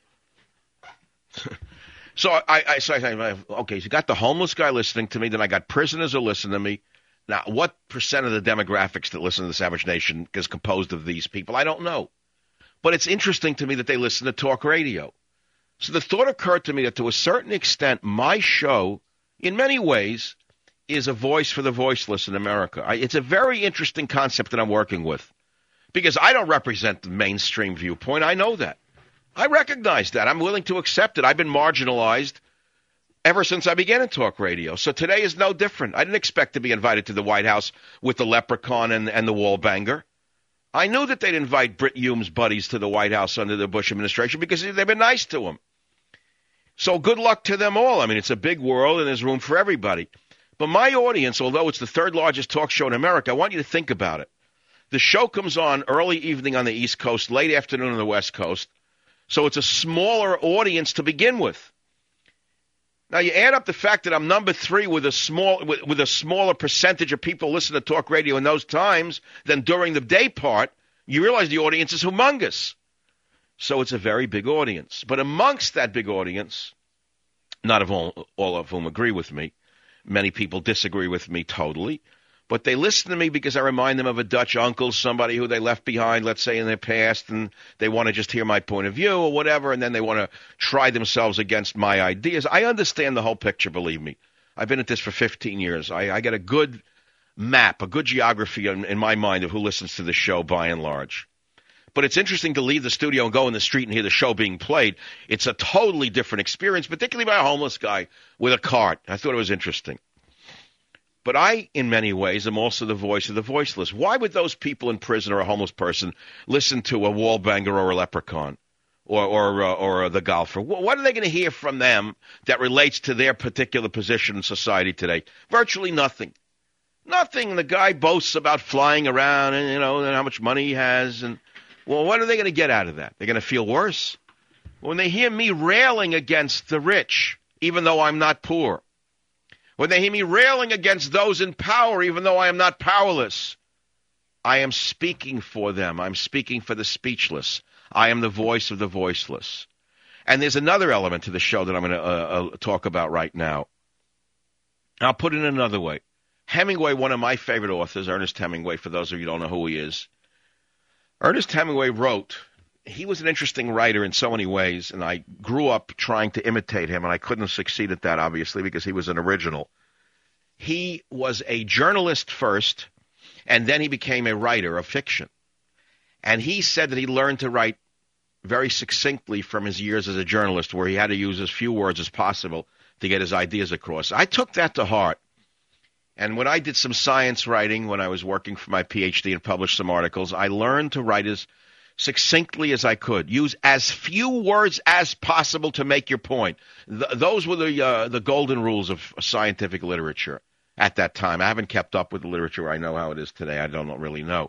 So I say, okay, so you got the homeless guy listening to me, then I got prisoners who listen to me. Now, what percent of the demographics that listen to the Savage Nation is composed of these people? I don't know. But it's interesting to me that they listen to talk radio. So the thought occurred to me that to a certain extent, my show, in many ways, is a voice for the voiceless in America. It's a very interesting concept that I'm working with because I don't represent the mainstream viewpoint. I know that. I recognize that. I'm willing to accept it. I've been marginalized ever since I began in talk radio. So today is no different. I didn't expect to be invited to the White House with the leprechaun and the wall banger. I knew that they'd invite Brit Hume's buddies to the White House under the Bush administration because they've been nice to him. So good luck to them all. I mean, it's a big world and there's room for everybody. But my audience, although it's the third largest talk show in America, I want you to think about it. The show comes on early evening on the East Coast, late afternoon on the West Coast. So it's a smaller audience to begin with. Now you add up the fact that I'm number 3 with a smaller percentage of people listen to talk radio in those times than during the day part, you realize the audience is humongous. So it's a very big audience. But amongst that big audience, not of all of whom agree with me, many people disagree with me totally, but they listen to me because I remind them of a Dutch uncle, somebody who they left behind, let's say, in their past, and they want to just hear my point of view or whatever, and then they want to try themselves against my ideas. I understand the whole picture, believe me. I've been at this for 15 years. I get a good map, a good geography in my mind of who listens to the show by and large. But it's interesting to leave the studio and go in the street and hear the show being played. It's a totally different experience, particularly by a homeless guy with a cart. I thought it was interesting. But I, in many ways, am also the voice of the voiceless. Why would those people in prison or a homeless person listen to a wall banger or a leprechaun or the golfer? What are they going to hear from them that relates to their particular position in society today? Virtually nothing. Nothing. The guy boasts about flying around and, and how much money he has. And, well, what are they going to get out of that? They're going to feel worse? When they hear me railing against the rich, even though I'm not poor, when they hear me railing against those in power, even though I am not powerless, I am speaking for them. I'm speaking for the speechless. I am the voice of the voiceless. And there's another element to the show that I'm going to talk about right now. I'll put it in another way. Hemingway, one of my favorite authors, Ernest Hemingway, for those of you who don't know who he is. Ernest Hemingway wrote, he was an interesting writer in so many ways, and I grew up trying to imitate him, and I couldn't succeed at that, obviously, because he was an original. He was a journalist first, and then he became a writer of fiction. And he said that he learned to write very succinctly from his years as a journalist, where he had to use as few words as possible to get his ideas across. I took that to heart. And when I did some science writing, when I was working for my PhD and published some articles, I learned to write as succinctly as I could. Use as few words as possible to make your point. Those were the golden rules of scientific literature at that time. I haven't kept up with the literature. I know how it is today. I don't really know.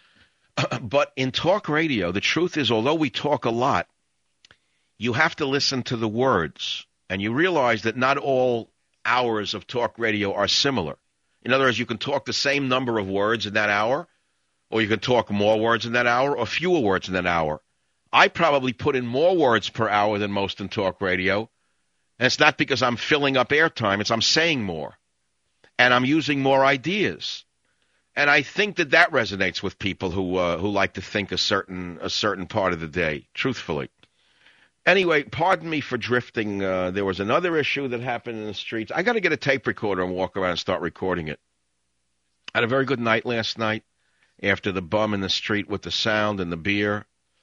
But in talk radio, the truth is, although we talk a lot, you have to listen to the words. And you realize that not all hours of talk radio are similar. In other words, you can talk the same number of words in that hour, or you can talk more words in that hour, or fewer words in that hour. I probably put in more words per hour than most in talk radio, and it's not because I'm filling up airtime. It's I'm saying more, and I'm using more ideas. And I think that resonates with people who like to think a certain part of the day, truthfully. Anyway, pardon me for drifting. There was another issue that happened in the streets. I got to get a tape recorder and walk around and start recording it. I had a very good night last night. After the bum in the street with the sound and the beer,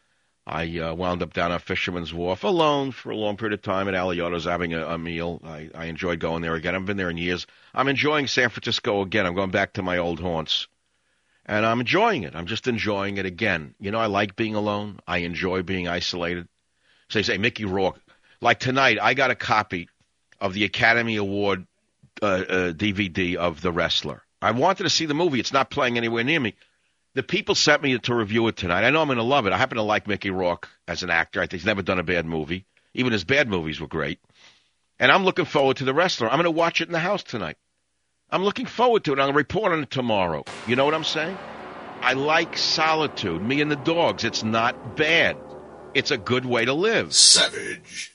I wound up down on Fisherman's Wharf alone for a long period of time at Aliotto's having a meal. I enjoyed going there again. I haven't been there in years. I'm enjoying San Francisco again. I'm going back to my old haunts. And I'm enjoying it. I'm just enjoying it again. I like being alone. I enjoy being isolated. So they say Mickey Rourke. Like tonight, I got a copy of the Academy Award DVD of The Wrestler. I wanted to see the movie. It's not playing anywhere near me. The people sent me to review it tonight. I know I'm going to love it. I happen to like Mickey Rourke as an actor. I think he's never done a bad movie. Even his bad movies were great. And I'm looking forward to The Wrestler. I'm going to watch it in the house tonight. I'm looking forward to it. I'm going to report on it tomorrow. You know what I'm saying? I like solitude. Me and the dogs. It's not bad. It's a good way to live. Savage.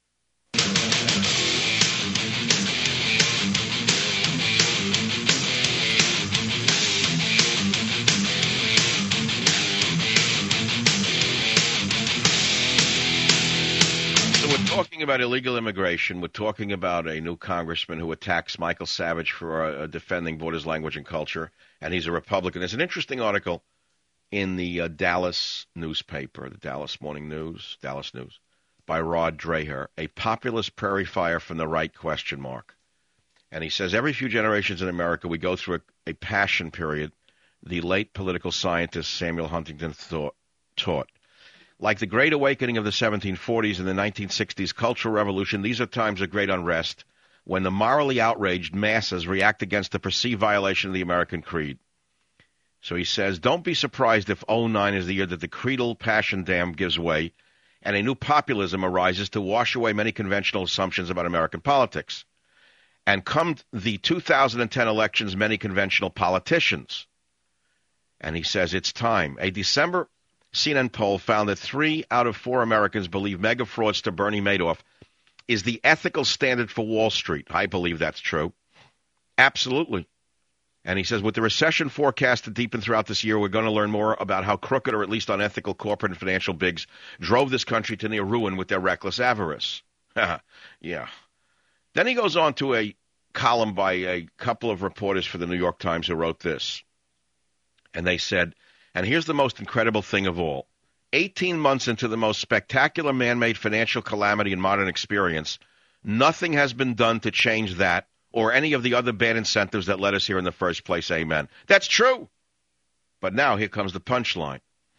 We're talking about illegal immigration. We're talking about a new congressman who attacks Michael Savage for defending Borders, language, and culture, and he's a Republican. There's an interesting article in the Dallas newspaper, the Dallas Morning News, Dallas News, by Rod Dreher, a populist prairie fire from the right, ? And he says, every few generations in America, we go through a passion period, the late political scientist Samuel Huntington taught. Like the Great Awakening of the 1740s and the 1960s Cultural Revolution, these are times of great unrest when the morally outraged masses react against the perceived violation of the American creed. So he says, don't be surprised if 09 is the year that the creedal passion dam gives way and a new populism arises to wash away many conventional assumptions about American politics. And come the 2010 elections, many conventional politicians. And he says, it's time. A December CNN poll found that 3 out of 4 Americans believe mega fraudster Bernie Madoff is the ethical standard for Wall Street. I believe that's true. Absolutely. And he says, with the recession forecast to deepen throughout this year, we're going to learn more about how crooked or at least unethical corporate and financial bigs drove this country to near ruin with their reckless avarice. Yeah. Then he goes on to a column by a couple of reporters for the New York Times who wrote this. And they said, and here's the most incredible thing of all. 18 months into the most spectacular man-made financial calamity in modern experience, nothing has been done to change that or any of the other bad incentives that led us here in the first place. Amen. That's true. But now here comes the punchline.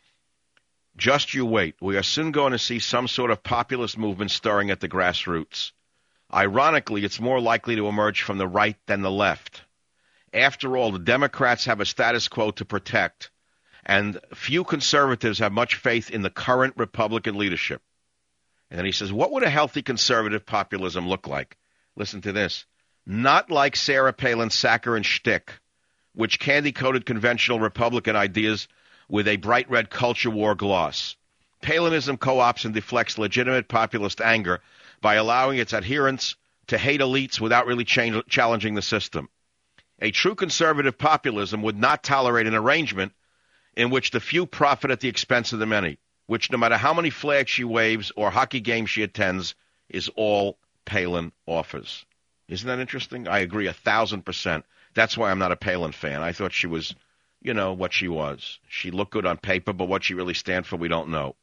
Just you wait. We are soon going to see some sort of populist movement stirring at the grassroots. Ironically, it's more likely to emerge from the right than the left. After all, the Democrats have a status quo to protect, and few conservatives have much faith in the current Republican leadership. And then he says, what would a healthy conservative populism look like? Listen to this. Not like Sarah Palin's saccharine shtick, which candy-coated conventional Republican ideas with a bright red culture war gloss. Palinism co-opts and deflects legitimate populist anger by allowing its adherents to hate elites without really challenging the system. A true conservative populism would not tolerate an arrangement in which the few profit at the expense of the many, which no matter how many flags she waves or hockey games she attends, is all Palin offers. Isn't that interesting? I agree 1,000%. That's why I'm not a Palin fan. I thought she was, what she was. She looked good on paper, but what she really stands for, we don't know.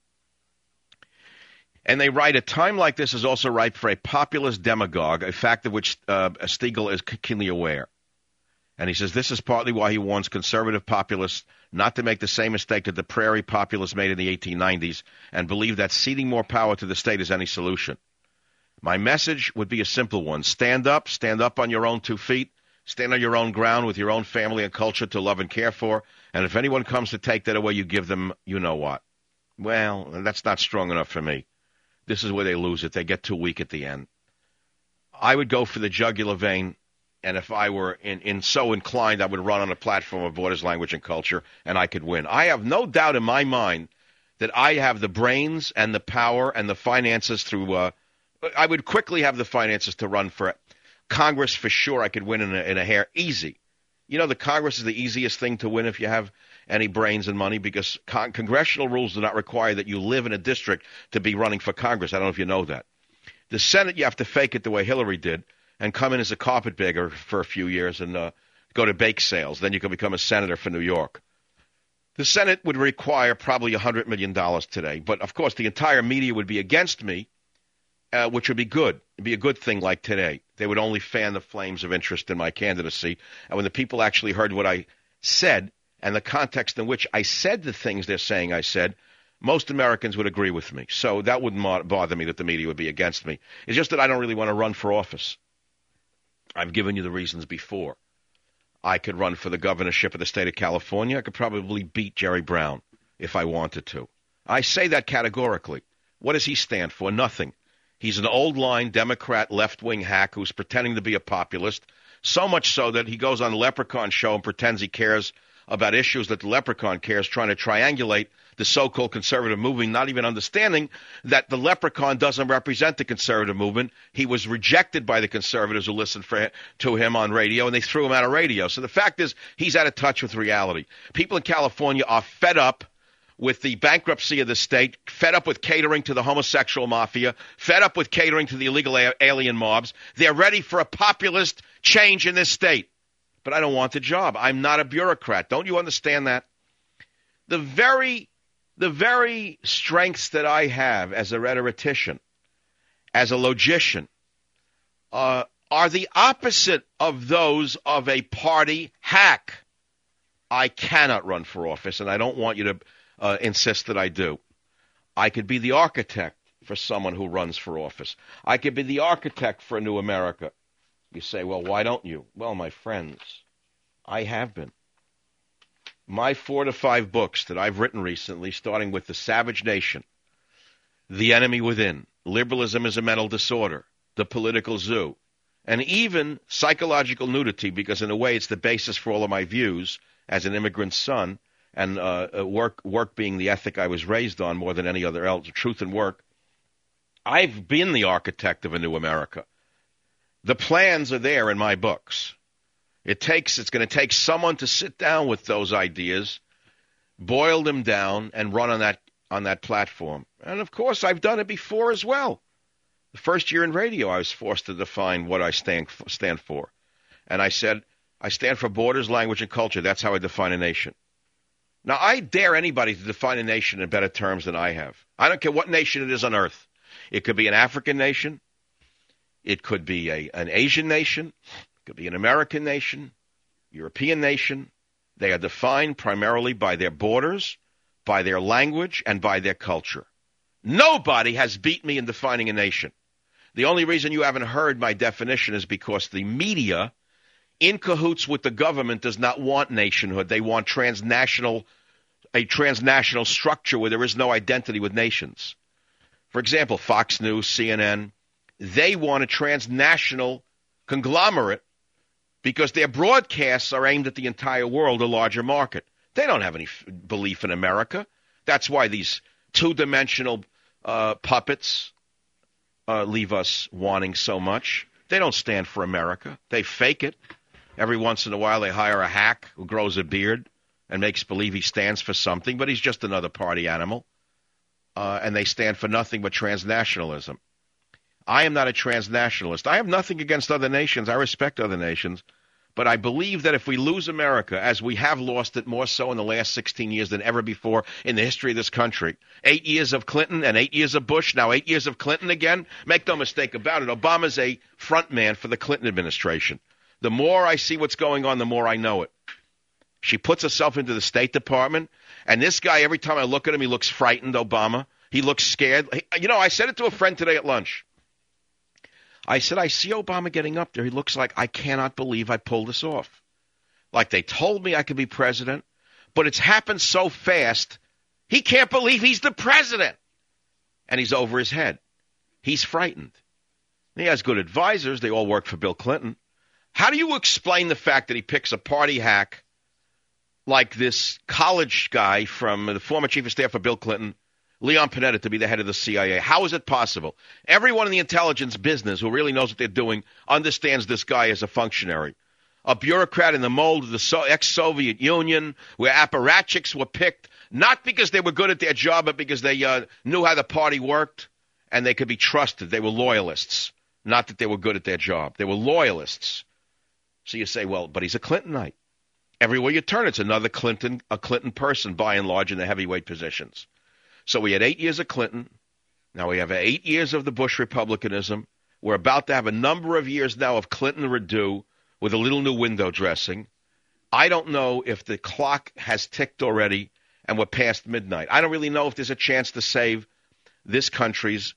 And they write, a time like this is also ripe for a populist demagogue, a fact of which Stiegel is keenly aware. And he says this is partly why he warns conservative populists not to make the same mistake that the prairie populists made in the 1890s and believe that ceding more power to the state is any solution. My message would be a simple one. Stand up on your own 2 feet, stand on your own ground with your own family and culture to love and care for, and if anyone comes to take that away, you give them you know what. Well, that's not strong enough for me. This is where they lose it. They get too weak at the end. I would go for the jugular vein, and if I were in so inclined, I would run on a platform of Borders, language, and culture, and I could win. I have no doubt in my mind that I have the brains and the power and the finances through I would quickly have the finances to run for Congress for sure. I could win in a hair. Easy. The Congress is the easiest thing to win if you have any brains and money because congressional rules do not require that you live in a district to be running for Congress. I don't know if you know that. The Senate, you have to fake it the way Hillary did and come in as a carpetbagger for a few years and go to bake sales. Then you can become a senator for New York. The Senate would require probably $100 million today. But, of course, the entire media would be against me, which would be good. It would be a good thing like today. They would only fan the flames of interest in my candidacy. And when the people actually heard what I said and the context in which I said the things they're saying I said, Most Americans would agree with me. So that wouldn't bother me that the media would be against me. It's just that I don't really want to run for office. I've given you the reasons before. I could run for the governorship of the state of California. I could probably beat Jerry Brown if I wanted to. I say that categorically. What does he stand for? Nothing. He's an old-line Democrat left-wing hack who's pretending to be a populist, so much so that he goes on the Leprechaun show and pretends he cares about issues that the Leprechaun cares, trying to triangulate the so-called conservative movement, not even understanding that the Leprechaun doesn't represent the conservative movement. He was rejected by the conservatives who listened to him on radio, and they threw him out of radio. So the fact is, he's out of touch with reality. People in California are fed up with the bankruptcy of the state, fed up with catering to the homosexual mafia, fed up with catering to the illegal alien mobs. They're ready for a populist change in this state. But I don't want the job. I'm not a bureaucrat. Don't you understand that? The very strengths that I have as a rhetorician, as a logician, are the opposite of those of a party hack. I cannot run for office, and I don't want you to insist that I do. I could be the architect for someone who runs for office. I could be the architect for a new America. You say, well, why don't you? Well, my friends, I have been. My 4 to 5 books that I've written recently, starting with The Savage Nation, The Enemy Within, Liberalism is a Mental Disorder, The Political Zoo, and even Psychological Nudity, because in a way it's the basis for all of my views as an immigrant son, and work being the ethic I was raised on more than any other else, truth and work. I've been the architect of a new America. The plans are there in my books. It's going to take someone to sit down with those ideas, boil them down, and run on that platform. And, of course, I've done it before as well. The first year in radio, I was forced to define what I stand for. And I said, I stand for borders, language, and culture. That's how I define a nation. Now, I dare anybody to define a nation in better terms than I have. I don't care what nation it is on earth. It could be an African nation. It could be an Asian nation. It could be an American nation, European nation. They are defined primarily by their borders, by their language, and by their culture. Nobody has beat me in defining a nation. The only reason you haven't heard my definition is because the media, in cahoots with the government, does not want nationhood. They want a transnational structure where there is no identity with nations. For example, Fox News, CNN, they want a transnational conglomerate because their broadcasts are aimed at the entire world, a larger market. They don't have any belief in America. That's why these two-dimensional puppets leave us wanting so much. They don't stand for America. They fake it. Every once in a while they hire a hack who grows a beard and makes believe he stands for something, but he's just another party animal. And they stand for nothing but transnationalism. I am not a transnationalist. I have nothing against other nations. I respect other nations. But I believe that if we lose America, as we have lost it more so in the last 16 years than ever before in the history of this country, 8 years of Clinton and 8 years of Bush, now 8 years of Clinton again, make no mistake about it, Obama's a front man for the Clinton administration. The more I see what's going on, the more I know it. She puts herself into the State Department, and this guy, every time I look at him, he looks frightened, Obama. He looks scared. You know, I said it to a friend today at lunch. I said, I see Obama getting up there. He looks like, I cannot believe I pulled this off. Like they told me I could be president, but it's happened so fast, he can't believe he's the president. And he's over his head. He's frightened. He has good advisors. They all work for Bill Clinton. How do you explain the fact that he picks a party hack like this college guy from the former chief of staff of Bill Clinton, Leon Panetta, to be the head of the CIA? How is it possible? Everyone in the intelligence business who really knows what they're doing understands this guy as a functionary, a bureaucrat in the mold of the ex-Soviet Union, where apparatchiks were picked, not because they were good at their job, but because they knew how the party worked and they could be trusted. They were loyalists, not that they were good at their job. They were loyalists. So you say, well, but he's a Clintonite. Everywhere you turn, it's another Clinton, a Clinton person, by and large, in the heavyweight positions. So we had 8 years of Clinton. Now we have 8 years of the Bush Republicanism. We're about to have a number of years now of Clinton redo with a little new window dressing. I don't know if the clock has ticked already and we're past midnight. I don't really know if there's a chance to save this country's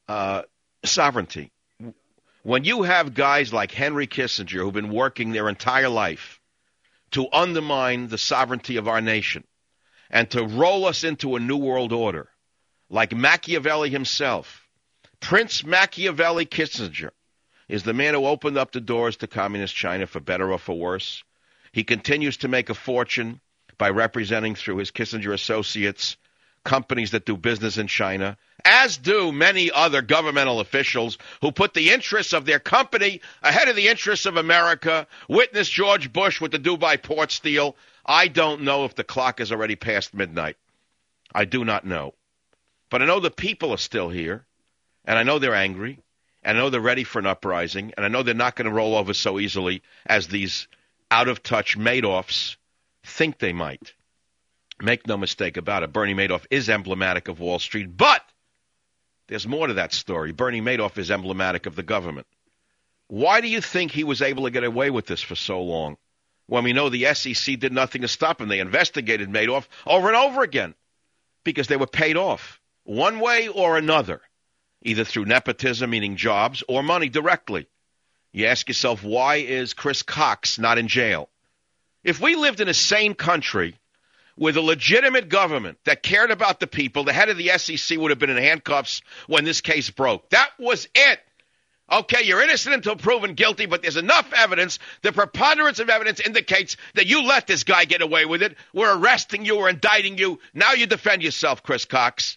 sovereignty. When you have guys like Henry Kissinger who've been working their entire life to undermine the sovereignty of our nation and to roll us into a new world order, like Machiavelli himself, Prince Machiavelli Kissinger is the man who opened up the doors to communist China for better or for worse. He continues to make a fortune by representing through his Kissinger associates companies that do business in China, as do many other governmental officials who put the interests of their company ahead of the interests of America. Witness George Bush with the Dubai port steal. I don't know if the clock is already past midnight. I do not know. But I know the people are still here, and I know they're angry, and I know they're ready for an uprising, and I know they're not going to roll over so easily as these out-of-touch Madoffs think they might. Make no mistake about it. Bernie Madoff is emblematic of Wall Street, but there's more to that story. Bernie Madoff is emblematic of the government. Why do you think he was able to get away with this for so long when we know the SEC did nothing to stop him? They investigated Madoff over and over again because they were paid off one way or another, either through nepotism, meaning jobs, or money directly. You ask yourself, why is Chris Cox not in jail? If we lived in a sane country with a legitimate government that cared about the people, the head of the SEC would have been in handcuffs when this case broke. That was it. Okay, you're innocent until proven guilty, but there's enough evidence. The preponderance of evidence indicates that you let this guy get away with it. We're arresting you. We're indicting you. Now you defend yourself, Chris Cox.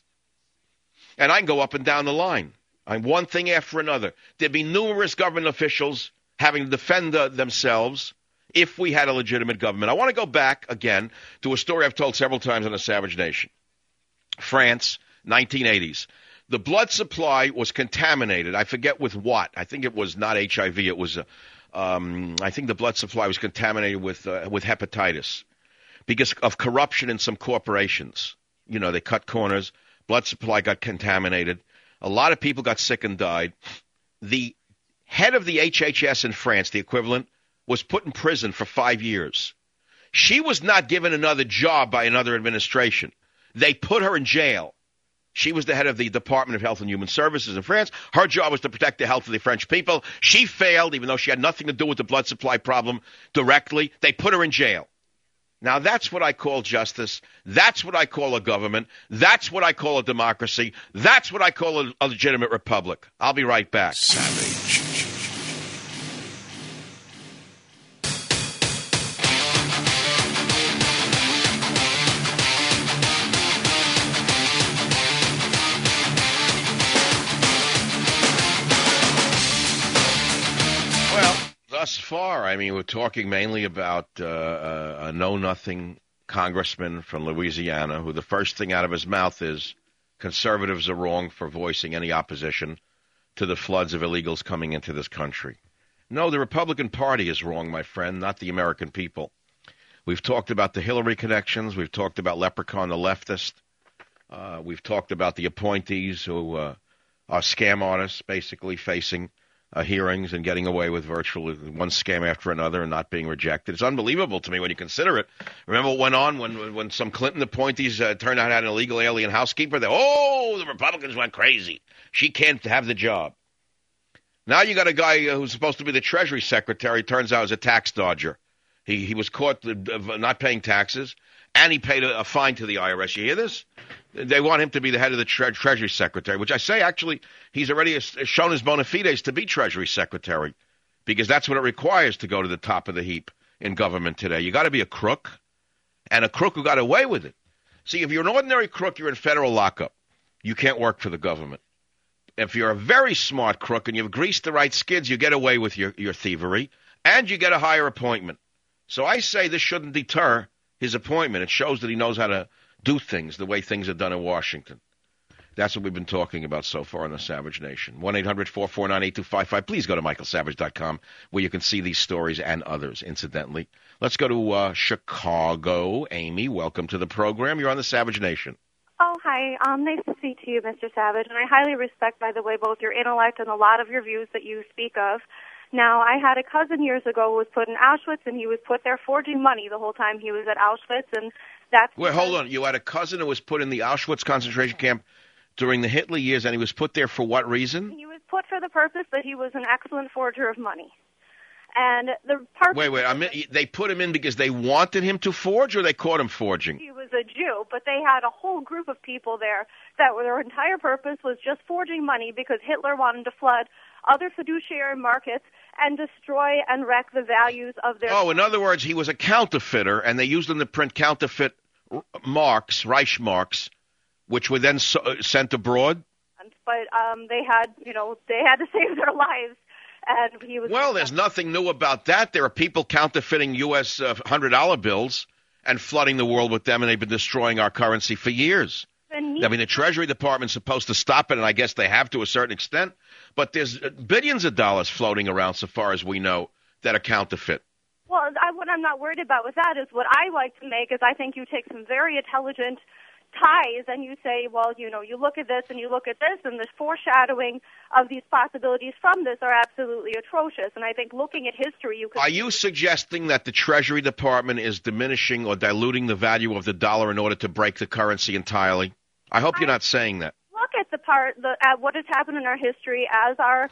And I can go up and down the line. I'm one thing after another. There'd be numerous government officials having to defend themselves if we had a legitimate government. I want to go back again to a story I've told several times on the Savage Nation. France, 1980s. The blood supply was contaminated. I forget with what. I think it was not HIV. It was, I think the blood supply was contaminated with hepatitis because of corruption in some corporations. You know, they cut corners. Blood supply got contaminated. A lot of people got sick and died. The head of the HHS in France, the equivalent, was put in prison for 5 years. She was not given another job by another administration. They put her in jail. She was the head of the Department of Health and Human Services in France. Her job was to protect the health of the French people. She failed, even though she had nothing to do with the blood supply problem directly. They put her in jail. Now, that's what I call justice. That's what I call a government. That's what I call a democracy. That's what I call a legitimate republic. I'll be right back. Savage. Thus far, I mean, we're talking mainly about a know-nothing congressman from Louisiana who the first thing out of his mouth is conservatives are wrong for voicing any opposition to the floods of illegals coming into this country. No, the Republican Party is wrong, my friend, not the American people. We've talked about the Hillary connections. We've talked about Leprechaun the leftist. We've talked about the appointees who are scam artists basically facing hearings and getting away with virtually one scam after another and not being rejected. It's unbelievable to me when you consider it. Remember what went on when some Clinton appointees turned out had an illegal alien housekeeper? The Republicans went crazy. She can't have the job. Now you got a guy who's supposed to be the Treasury Secretary, turns out is a tax dodger. He was caught not paying taxes, and he paid a fine to the IRS. You hear this? They want him to be the head of the Treasury Secretary, which I say actually he's already shown his bona fides to be Treasury Secretary because that's what it requires to go to the top of the heap in government today. You got to be a crook, and a crook who got away with it. See, if you're an ordinary crook, you're in federal lockup. You can't work for the government. If you're a very smart crook and you've greased the right skids, you get away with your thievery, and you get a higher appointment. So I say this shouldn't deter his appointment. It shows that he knows how to do things the way things are done in Washington. That's what we've been talking about so far in the Savage Nation. 1-800-449-8255. Please go to michaelsavage.com where you can see these stories and others, incidentally. Let's go to Chicago. Amy, welcome to the program. You're on the Savage Nation. Oh, hi. Nice to speak to you, Mr. Savage. And I highly respect, by the way, both your intellect and a lot of your views that you speak of. Now, I had a cousin years ago who was put in Auschwitz, and he was put there forging money the whole time he was at Auschwitz, and Wait, hold on. You had a cousin who was put in the Auschwitz concentration camp during the Hitler years, and he was put there for what reason? He was put for the purpose that he was an excellent forger of money. And the purpose... Wait. They put him in because they wanted him to forge, or they caught him forging? He was a Jew, but they had a whole group of people there that their entire purpose was just forging money because Hitler wanted to flood other fiduciary markets and destroy and wreck the values of their... Oh, in other words, he was a counterfeiter, and they used him to print counterfeit marks, Reich marks, which were then sent abroad? But they had to save their lives. And he was... Well, there's nothing new about that. There are people counterfeiting U.S. $100 bills and flooding the world with them, and they've been destroying our currency for years. I mean, the Treasury Department's supposed to stop it, and I guess they have to a certain extent. But there's billions of dollars floating around, so far as we know, that are counterfeit. Well, what I'm not worried about with that is what I like to make is I think you take some very intelligent ties and you say, well, you look at this and you look at this, and the foreshadowing of these possibilities from this are absolutely atrocious. And I think looking at history, you could... Are you suggesting that the Treasury Department is diminishing or diluting the value of the dollar in order to break the currency entirely? I hope you're not saying that. Look at at what has happened in our history as our,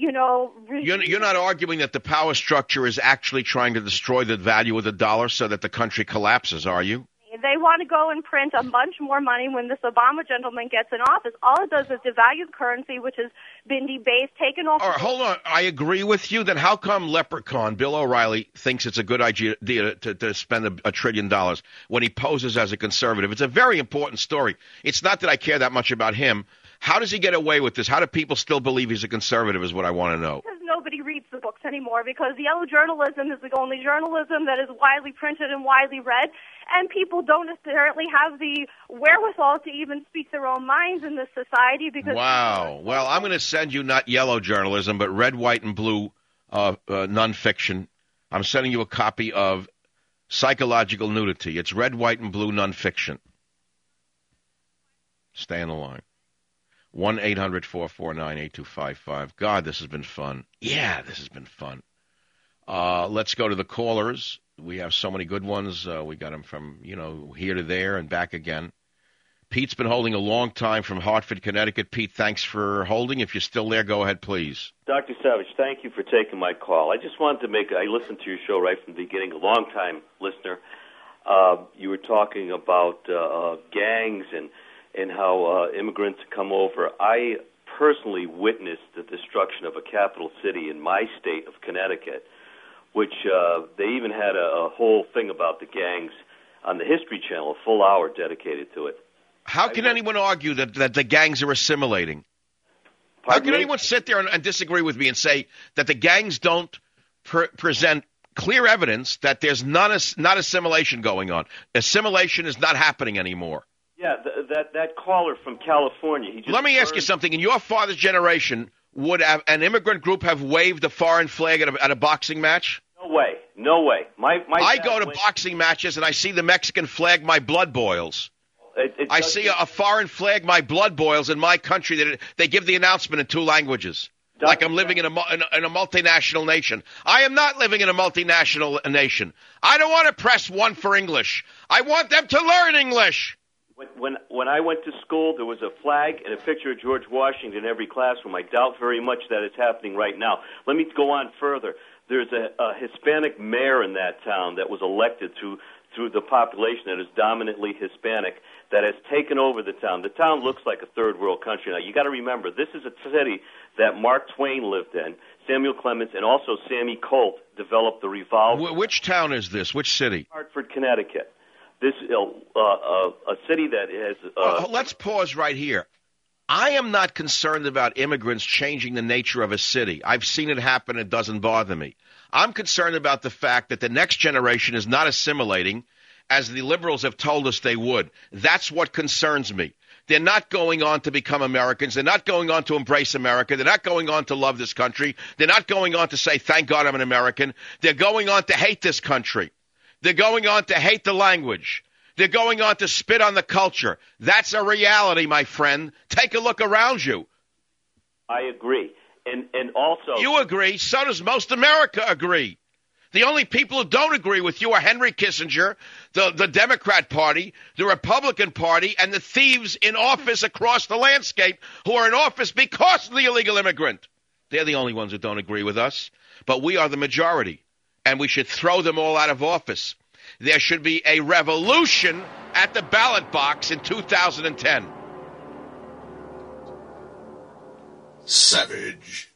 You're not arguing that the power structure is actually trying to destroy the value of the dollar so that the country collapses, are you? They want to go and print a bunch more money when this Obama gentleman gets in office. All it does is devalue the currency, which has been debased, taken off... All right, hold on. I agree with you. Then how come Leprechaun, Bill O'Reilly, thinks it's a good idea to spend $1 trillion when he poses as a conservative? It's a very important story. It's not that I care that much about him. How does he get away with this? How do people still believe he's a conservative is what I want to know. Because nobody reads the books anymore, because yellow journalism is the only journalism that is widely printed and widely read, and people don't necessarily have the wherewithal to even speak their own minds in this society. Because wow. Well, I'm going to send you not yellow journalism, but red, white, and blue nonfiction. I'm sending you a copy of Psychological Nudity. It's red, white, and blue nonfiction. Stay on the line. 1-800-449-8255. God, this has been fun. Yeah, this has been fun. Let's go to the callers. We have so many good ones. We got them from, here to there and back again. Pete's been holding a long time from Hartford, Connecticut. Pete, thanks for holding. If you're still there, go ahead, please. Dr. Savage, thank you for taking my call. I just wanted to I listened to your show right from the beginning, a long-time listener. You were talking about gangs and how immigrants come over. I personally witnessed the destruction of a capital city in my state of Connecticut, which they even had a whole thing about the gangs on the History Channel, a full hour dedicated to it. How can anyone argue that the gangs are assimilating? How can anyone sit there and disagree with me and say that the gangs don't present clear evidence that there's not assimilation going on? Assimilation is not happening anymore. Yeah, that caller from California. Let me ask you something. In your father's generation, would an immigrant group have waved a foreign flag at a boxing match? No way. I go to boxing matches and I see the Mexican flag, my blood boils. I see a foreign flag, my blood boils in my country. That they give the announcement in 2 languages, like I'm living in a multinational nation. I am not living in a multinational nation. I don't want to press 1 for English. I want them to learn English. When I went to school, there was a flag and a picture of George Washington in every classroom. I doubt very much that it's happening right now. Let me go on further. There's a Hispanic mayor in that town that was elected through the population that is dominantly Hispanic that has taken over the town. The town looks like a third world country. Now, you got to remember, this is a city that Mark Twain lived in, Samuel Clemens, and also Sammy Colt developed the revolver. Which town is this? Which city? Hartford, Connecticut. This a city that has... let's pause right here. I am not concerned about immigrants changing the nature of a city. I've seen it happen. It doesn't bother me. I'm concerned about the fact that the next generation is not assimilating as the liberals have told us they would. That's what concerns me. They're not going on to become Americans. They're not going on to embrace America. They're not going on to love this country. They're not going on to say, thank God I'm an American. They're going on to hate this country. They're going on to hate the language. They're going on to spit on the culture. That's a reality, my friend. Take a look around you. I agree. And also... You agree. So does most America agree. The only people who don't agree with you are Henry Kissinger, the Democrat Party, the Republican Party, and the thieves in office across the landscape who are in office because of the illegal immigrant. They're the only ones who don't agree with us. But we are the majority, and we should throw them all out of office. There should be a revolution at the ballot box in 2010. Savage.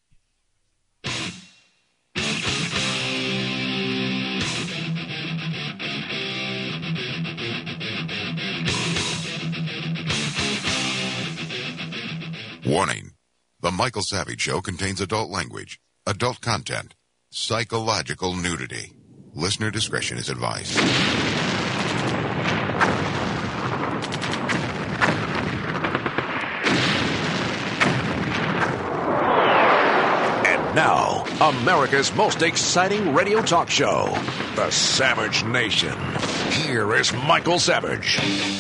Warning. The Michael Savage Show contains adult language, adult content, psychological nudity. Listener discretion is advised. And now, America's most exciting radio talk show, The Savage Nation. Here is Michael Savage.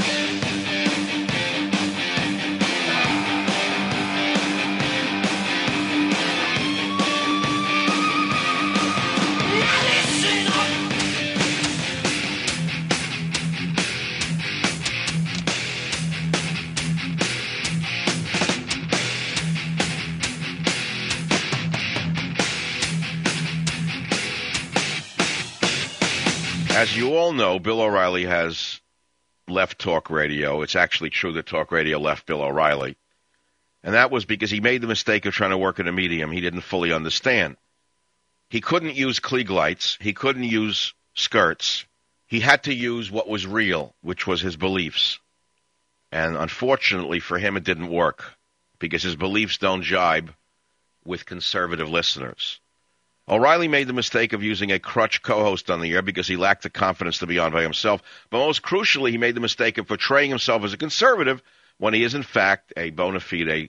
As you all know, Bill O'Reilly has left talk radio. It's actually true that talk radio left Bill O'Reilly. And that was because he made the mistake of trying to work in a medium he didn't fully understand. He couldn't use Klieg lights. He couldn't use skirts. He had to use what was real, which was his beliefs. And unfortunately for him, it didn't work because his beliefs don't jibe with conservative listeners. O'Reilly made the mistake of using a crutch co-host on the air because he lacked the confidence to be on by himself. But most crucially, he made the mistake of portraying himself as a conservative when he is, in fact, a bona fide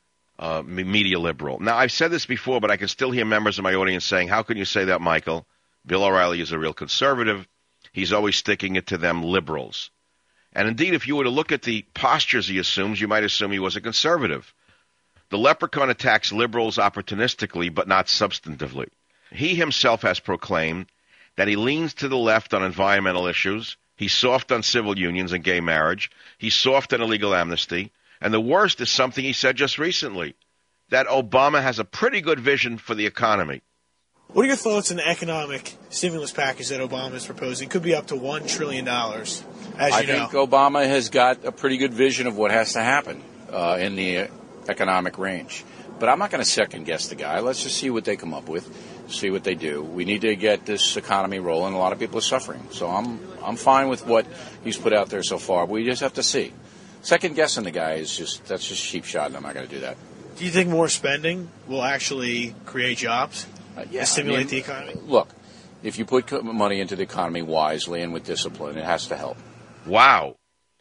media liberal. Now, I've said this before, but I can still hear members of my audience saying, how can you say that, Michael? Bill O'Reilly is a real conservative. He's always sticking it to them liberals. And indeed, if you were to look at the postures he assumes, you might assume he was a conservative. The leprechaun attacks liberals opportunistically, but not substantively. He himself has proclaimed that he leans to the left on environmental issues. He's soft on civil unions and gay marriage. He's soft on illegal amnesty. And the worst is something he said just recently, that Obama has a pretty good vision for the economy. What are your thoughts on the economic stimulus package that Obama is proposing? It could be up to $1 trillion, as you know. I think Obama has got a pretty good vision of what has to happen in the economic range. But I'm not going to second-guess the guy. Let's just see what they come up with, see what they do. We need to get this economy rolling. A lot of people are suffering. So I'm fine with what he's put out there so far. But we just have to see. Second-guessing the guy that's just cheap shot, and I'm not going to do that. Do you think more spending will actually create jobs and stimulate the economy? Look, if you put money into the economy wisely and with discipline, it has to help. Wow.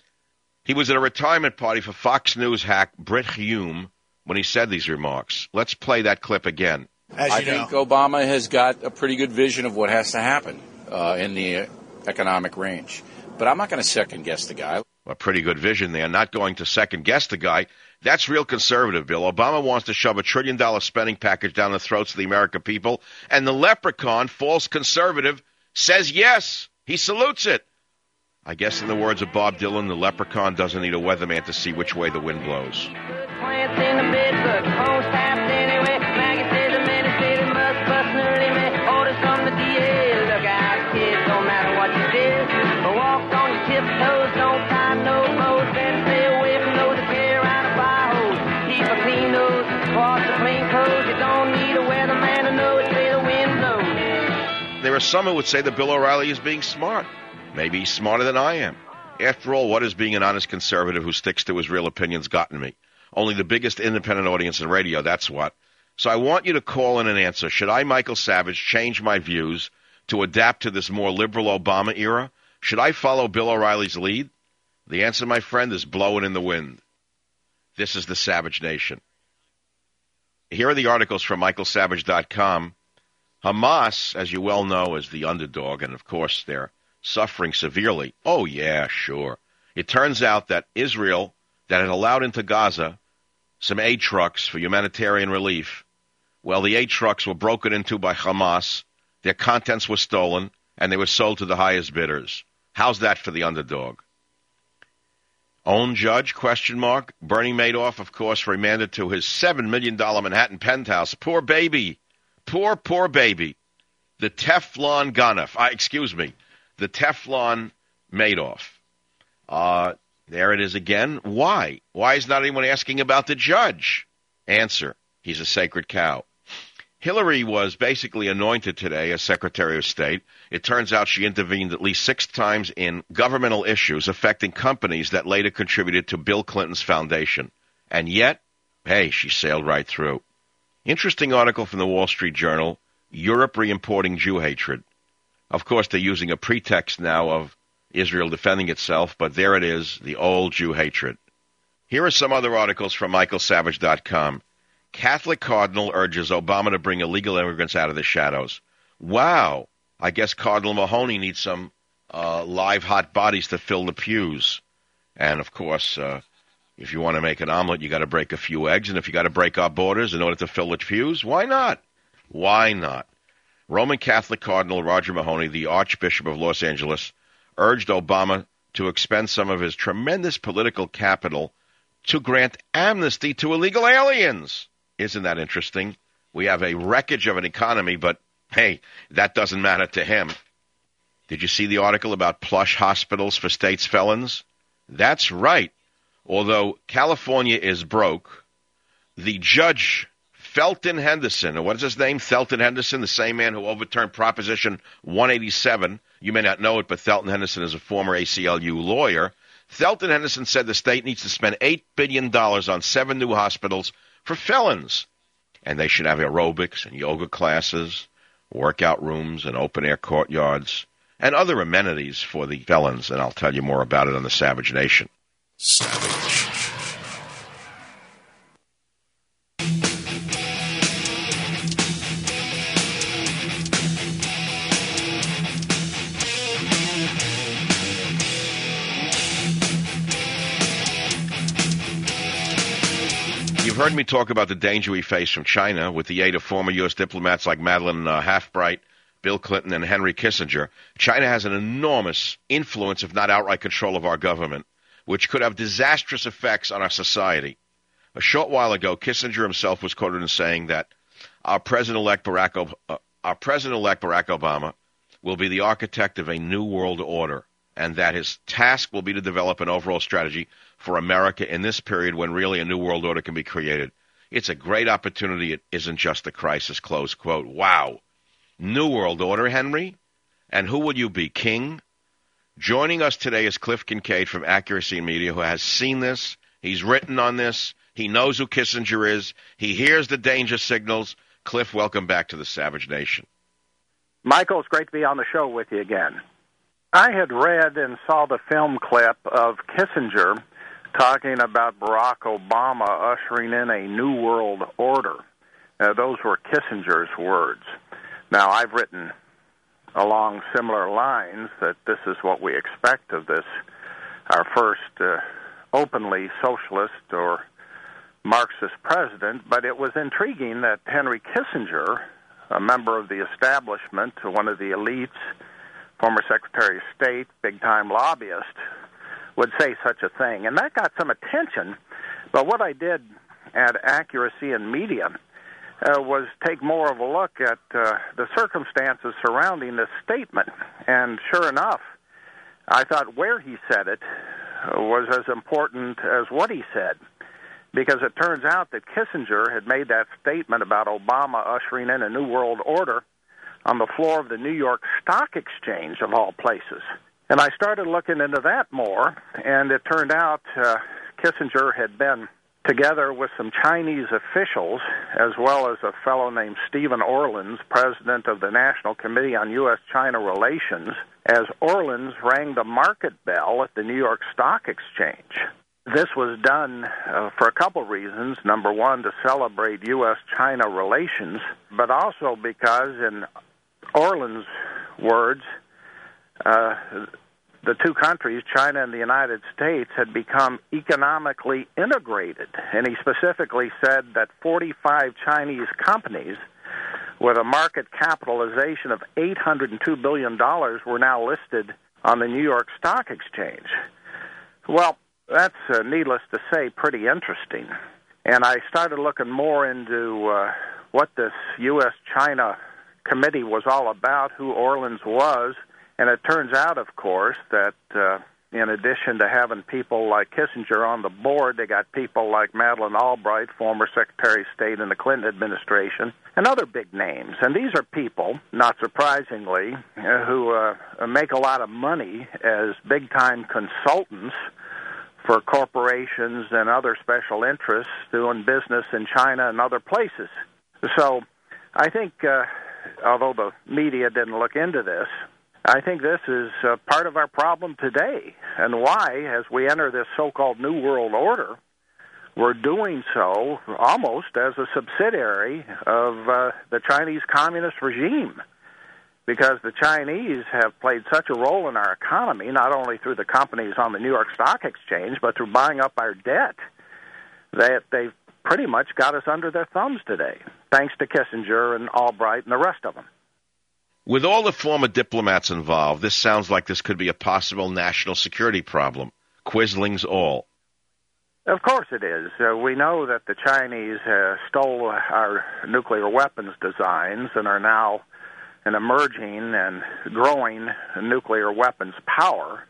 He was at a retirement party for Fox News hack Brit Hume when he said these remarks. Let's play that clip again. I think Obama has got a pretty good vision of what has to happen in the economic range. But I'm not going to second-guess the guy. A pretty good vision there. Not going to second-guess the guy. That's real conservative, Bill. Obama wants to shove $1 trillion spending package down the throats of the American people, and the leprechaun, false conservative, says yes. He salutes it. I guess in the words of Bob Dylan, the leprechaun doesn't need a weatherman to see which way the wind blows. There are some who would say that Bill O'Reilly is being smart. Maybe he's smarter than I am. After all, what has being an honest conservative who sticks to his real opinions gotten me? Only the biggest independent audience in radio, that's what. So I want you to call in and answer. Should I, Michael Savage, change my views to adapt to this more liberal Obama era? Should I follow Bill O'Reilly's lead? The answer, my friend, is blowing in the wind. This is the Savage Nation. Here are the articles from michaelsavage.com. Hamas, as you well know, is the underdog, and of course they're suffering severely. Oh, yeah, sure. It turns out that Israel, that had allowed into Gaza some aid trucks for humanitarian relief, well, the aid trucks were broken into by Hamas, Their contents were stolen, and they were sold to the highest bidders. How's that for the underdog? Own judge, ? Bernie Madoff, of course, remanded to his $7 million Manhattan penthouse. Poor baby. Poor baby. The Teflon the Teflon Madoff. There it is again. Why? Why is not anyone asking about the judge? Answer, he's a sacred cow. Hillary was basically anointed today as Secretary of State. It turns out she intervened at least 6 times in governmental issues affecting companies that later contributed to Bill Clinton's foundation. And yet, hey, she sailed right through. Interesting article from the Wall Street Journal, Europe reimporting Jew hatred. Of course, they're using a pretext now of Israel defending itself, but there it is, the old Jew hatred. Here are some other articles from michaelsavage.com. Catholic Cardinal urges Obama to bring illegal immigrants out of the shadows. Wow. I guess Cardinal Mahoney needs some live hot bodies to fill the pews. And, of course, if you want to make an omelet, you got to break a few eggs. And if you got to break our borders in order to fill the pews, why not? Why not? Roman Catholic Cardinal Roger Mahoney, the Archbishop of Los Angeles, urged Obama to expend some of his tremendous political capital to grant amnesty to illegal aliens. Isn't that interesting? We have a wreckage of an economy, but, hey, that doesn't matter to him. Did you see the article about plush hospitals for state's felons? That's right. Although California is broke, the judge, Felton Henderson, or what is his name? Felton Henderson, the same man who overturned Proposition 187. You may not know it, but Felton Henderson is a former ACLU lawyer. Felton Henderson said the state needs to spend $8 billion on 7 new hospitals for felons. And they should have aerobics and yoga classes, workout rooms and open-air courtyards, and other amenities for the felons. And I'll tell you more about it on the Savage Nation. Savage. You've heard me talk about the danger we face from China with the aid of former U.S. diplomats like Madeleine Halfbright, Bill Clinton, and Henry Kissinger. China has an enormous influence, if not outright control, of our government, which could have disastrous effects on our society. A short while ago, Kissinger himself was quoted as saying that our President-elect Barack Obama will be the architect of a new world order, and that his task will be to develop an overall strategy for America in this period when really a new world order can be created. It's a great opportunity. It isn't just a crisis, close quote. Wow. New world order, Henry? And who will you be, king? Joining us today is Cliff Kincaid from Accuracy Media, who has seen this. He's written on this. He knows who Kissinger is. He hears the danger signals. Cliff, welcome back to the Savage Nation. Michael, it's great to be on the show with you again. I had read and saw the film clip of Kissinger talking about Barack Obama ushering in a new world order. Those were Kissinger's words. Now, I've written along similar lines that this is what we expect of this, our first openly socialist or Marxist president, but it was intriguing that Henry Kissinger, a member of the establishment, one of the elites, former Secretary of State, big-time lobbyist, would say such a thing. And that got some attention. But what I did at Accuracy and Media was take more of a look at the circumstances surrounding this statement. And sure enough, I thought where he said it was as important as what he said, because it turns out that Kissinger had made that statement about Obama ushering in a new world order on the floor of the New York Stock Exchange, of all places. And I started looking into that more, and it turned out Kissinger had been together with some Chinese officials, as well as a fellow named Stephen Orlins, president of the National Committee on U.S.-China Relations, as Orlins rang the market bell at the New York Stock Exchange. This was done for a couple reasons. Number one, to celebrate U.S.-China relations, but also because, in Orlins' words, the two countries, China and the United States, had become economically integrated. And he specifically said that 45 Chinese companies with a market capitalization of $802 billion were now listed on the New York Stock Exchange. Well, that's, needless to say, pretty interesting. And I started looking more into what this U.S.-China committee was all about, who Orleans was, and it turns out, of course, that in addition to having people like Kissinger on the board, they got people like Madeleine Albright, former Secretary of State in the Clinton administration, and other big names. And these are people, not surprisingly, who make a lot of money as big-time consultants for corporations and other special interests doing business in China and other places. So I think, although the media didn't look into this, I think this is part of our problem today, and why, as we enter this so-called New World Order, we're doing so almost as a subsidiary of the Chinese Communist regime, because the Chinese have played such a role in our economy, not only through the companies on the New York Stock Exchange, but through buying up our debt, that they've pretty much got us under their thumbs today, thanks to Kissinger and Albright and the rest of them. With all the former diplomats involved, this sounds like this could be a possible national security problem. Quislings all. Of course it is. We know that the Chinese stole our nuclear weapons designs and are now an emerging and growing nuclear weapons power.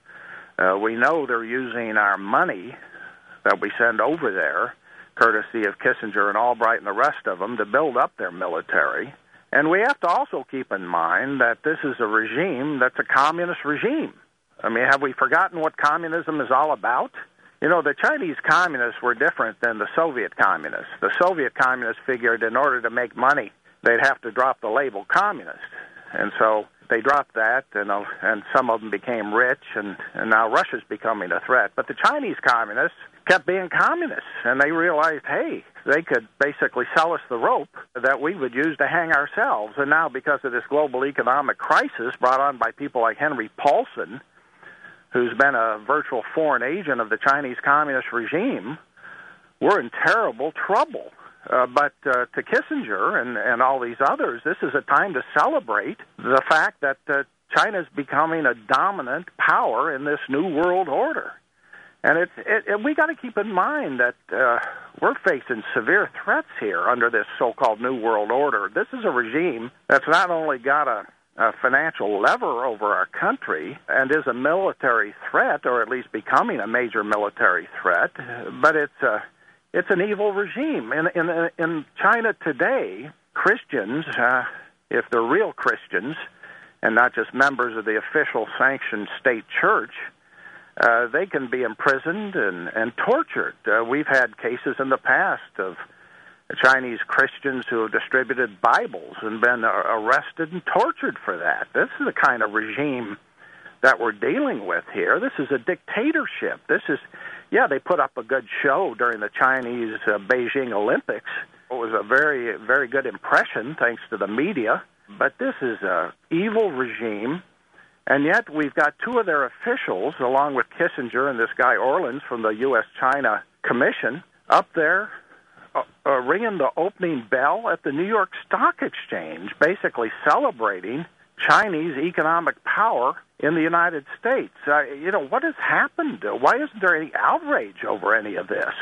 We know they're using our money that we send over there, courtesy of Kissinger and Albright and the rest of them, to build up their military. And we have to also keep in mind that this is a regime that's a communist regime. I mean, have we forgotten what communism is all about? You know, the Chinese communists were different than the Soviet communists. The Soviet communists figured in order to make money, they'd have to drop the label communist. And so they dropped that, and some of them became rich, and now Russia's becoming a threat. But the Chinese communists kept being communists, and they realized, hey, they could basically sell us the rope that we would use to hang ourselves. And now, because of this global economic crisis brought on by people like Henry Paulson, who's been a virtual foreign agent of the Chinese Communist regime, we're in terrible trouble. But to Kissinger and all these others, this is a time to celebrate the fact that China's becoming a dominant power in this new world order. And we got to keep in mind that we're facing severe threats here under this so-called New World Order. This is a regime that's not only got a financial lever over our country and is a military threat, or at least becoming a major military threat, but it's an evil regime. In China today, Christians, if they're real Christians and not just members of the official sanctioned state church, they can be imprisoned and tortured. We've had cases in the past of Chinese Christians who have distributed Bibles and been arrested and tortured for that. This is the kind of regime that we're dealing with here. This is a dictatorship. They put up a good show during the Chinese Beijing Olympics. It was a very, very good impression, thanks to the media. But this is an evil regime. And yet we've got two of their officials, along with Kissinger and this guy Orleans from the U.S.-China Commission, up there ringing the opening bell at the New York Stock Exchange, basically celebrating Chinese economic power in the United States. What has happened? Why isn't there any outrage over any of this?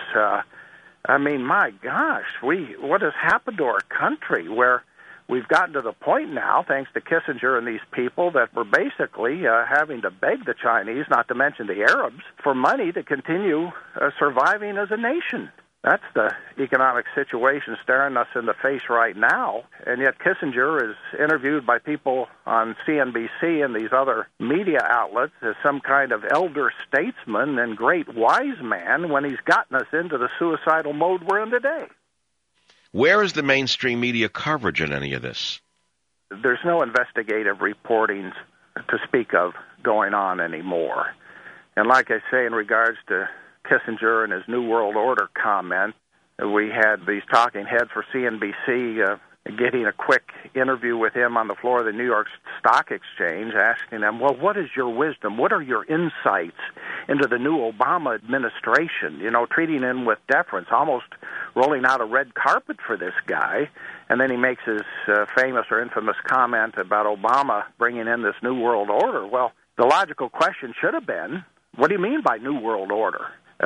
My gosh, what has happened to our country where we've gotten to the point now, thanks to Kissinger and these people, that we're basically having to beg the Chinese, not to mention the Arabs, for money to continue surviving as a nation. That's the economic situation staring us in the face right now. And yet Kissinger is interviewed by people on CNBC and these other media outlets as some kind of elder statesman and great wise man when he's gotten us into the suicidal mode we're in today. Where is the mainstream media coverage in any of this? There's no investigative reporting to speak of going on anymore. And like I say, in regards to Kissinger and his New World Order comment, we had these talking heads for CNBC getting a quick interview with him on the floor of the New York Stock Exchange, asking him, well, what is your wisdom? What are your insights into the new Obama administration? You know, treating him with deference, almost rolling out a red carpet for this guy. And then he makes his famous or infamous comment about Obama bringing in this New World Order. Well, the logical question should have been, what do you mean by New World Order,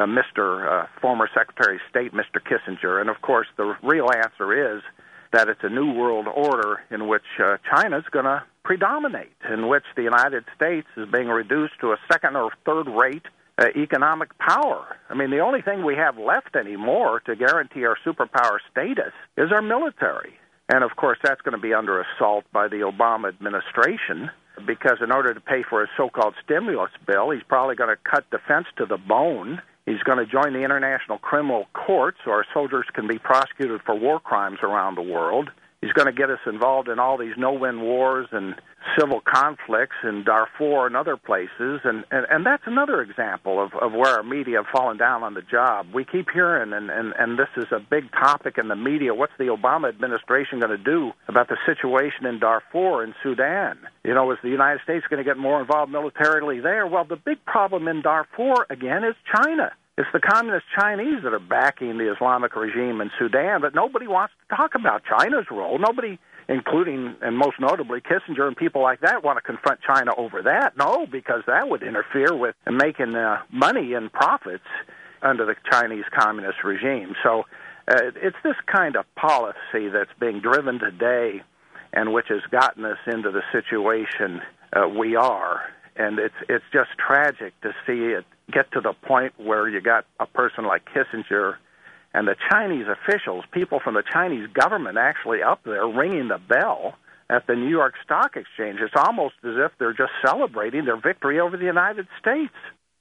Mr. Former Secretary of State, Mr. Kissinger? And, of course, the real answer is that it's a new world order in which China's going to predominate, in which the United States is being reduced to a second or third-rate economic power. I mean, the only thing we have left anymore to guarantee our superpower status is our military. And, of course, that's going to be under assault by the Obama administration, because in order to pay for his so-called stimulus bill, he's probably going to cut defense to the bone. He's going to join the International Criminal Court so our soldiers can be prosecuted for war crimes around the world. He's going to get us involved in all these no-win wars and civil conflicts in Darfur and other places. And that's another example of where our media have fallen down on the job. We keep hearing, and this is a big topic in the media, what's the Obama administration going to do about the situation in Darfur and Sudan? You know, is the United States going to get more involved militarily there? Well, the big problem in Darfur, again, is China. It's the communist Chinese that are backing the Islamic regime in Sudan, but nobody wants to talk about China's role. Nobody, including and most notably Kissinger and people like that, want to confront China over that. No, because that would interfere with making money and profits under the Chinese communist regime. So it's this kind of policy that's being driven today and which has gotten us into the situation we are. And it's just tragic to see it get to the point where you got a person like Kissinger and the Chinese officials, people from the Chinese government actually up there ringing the bell at the New York Stock Exchange. It's almost as if they're just celebrating their victory over the United States.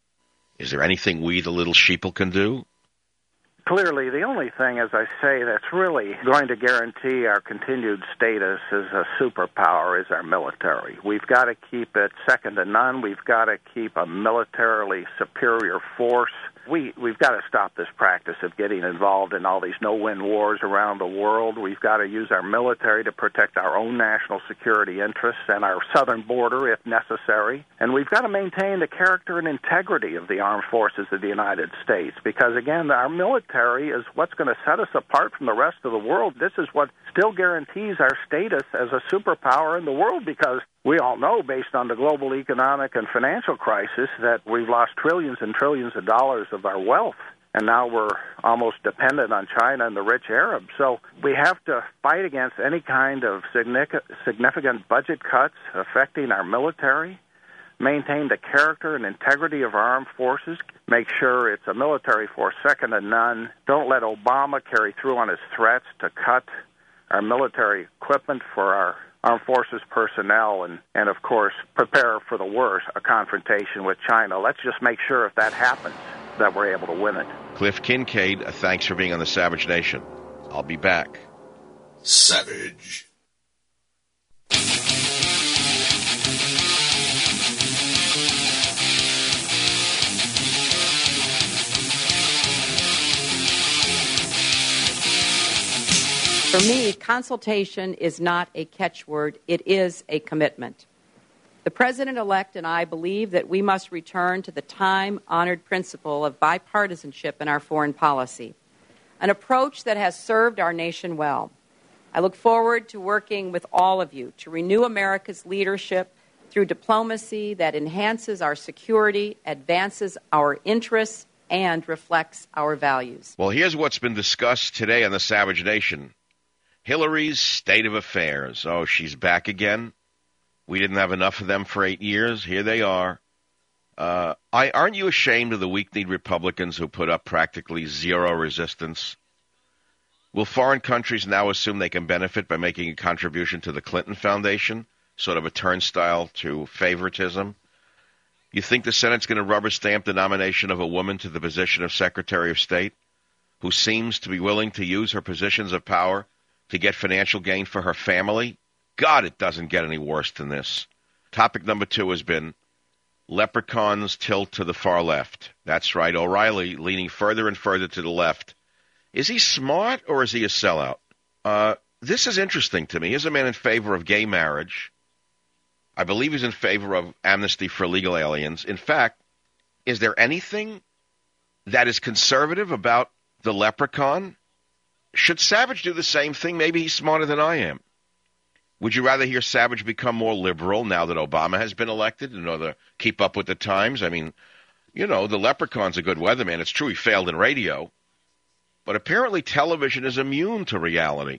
Is there anything we, the little sheeple, can do? Clearly, the only thing, as I say, that's really going to guarantee our continued status as a superpower is our military. We've got to keep it second to none. We've got to keep a militarily superior force. We've got to stop this practice of getting involved in all these no-win wars around the world. We've got to use our military to protect our own national security interests and our southern border if necessary. And we've got to maintain the character and integrity of the armed forces of the United States because, again, our military is what's going to set us apart from the rest of the world. This is what still guarantees our status as a superpower in the world because we all know, based on the global economic and financial crisis, that we've lost trillions and trillions of dollars of our wealth, and now we're almost dependent on China and the rich Arabs. So we have to fight against any kind of significant budget cuts affecting our military, maintain the character and integrity of our armed forces, make sure it's a military force second to none. Don't let Obama carry through on his threats to cut our military equipment for our armed forces personnel, and of course, prepare for the worst, a confrontation with China. Let's just make sure if that happens, that we're able to win it. Cliff Kincaid, thanks for being on the Savage Nation. I'll be back. Savage. For me, consultation is not a catchword. It is a commitment. The President-elect and I believe that we must return to the time-honored principle of bipartisanship in our foreign policy, an approach that has served our nation well. I look forward to working with all of you to renew America's leadership through diplomacy that enhances our security, advances our interests, and reflects our values. Well, here's what's been discussed today on the Savage Nation. Hillary's state of affairs. Oh, she's back again. We didn't have enough of them for 8 years. Here they are. Aren't you ashamed of the weak-kneed Republicans who put up practically zero resistance? Will foreign countries now assume they can benefit by making a contribution to the Clinton Foundation, sort of a turnstile to favoritism? You think the Senate's going to rubber stamp the nomination of a woman to the position of Secretary of State who seems to be willing to use her positions of power to get financial gain for her family? God, it doesn't get any worse than this. Topic number 2 has been leprechauns tilt to the far left. That's right, O'Reilly leaning further and further to the left. Is he smart or is he a sellout? this is interesting to me. Here's a man in favor of gay marriage. I believe he's in favor of amnesty for illegal aliens. In fact, is there anything that is conservative about the leprechaun? Should Savage do the same thing? Maybe he's smarter than I am. Would you rather hear Savage become more liberal now that Obama has been elected in order to keep up with the times? I mean, you know, the leprechaun's a good weatherman. It's true he failed in radio. But apparently television is immune to reality.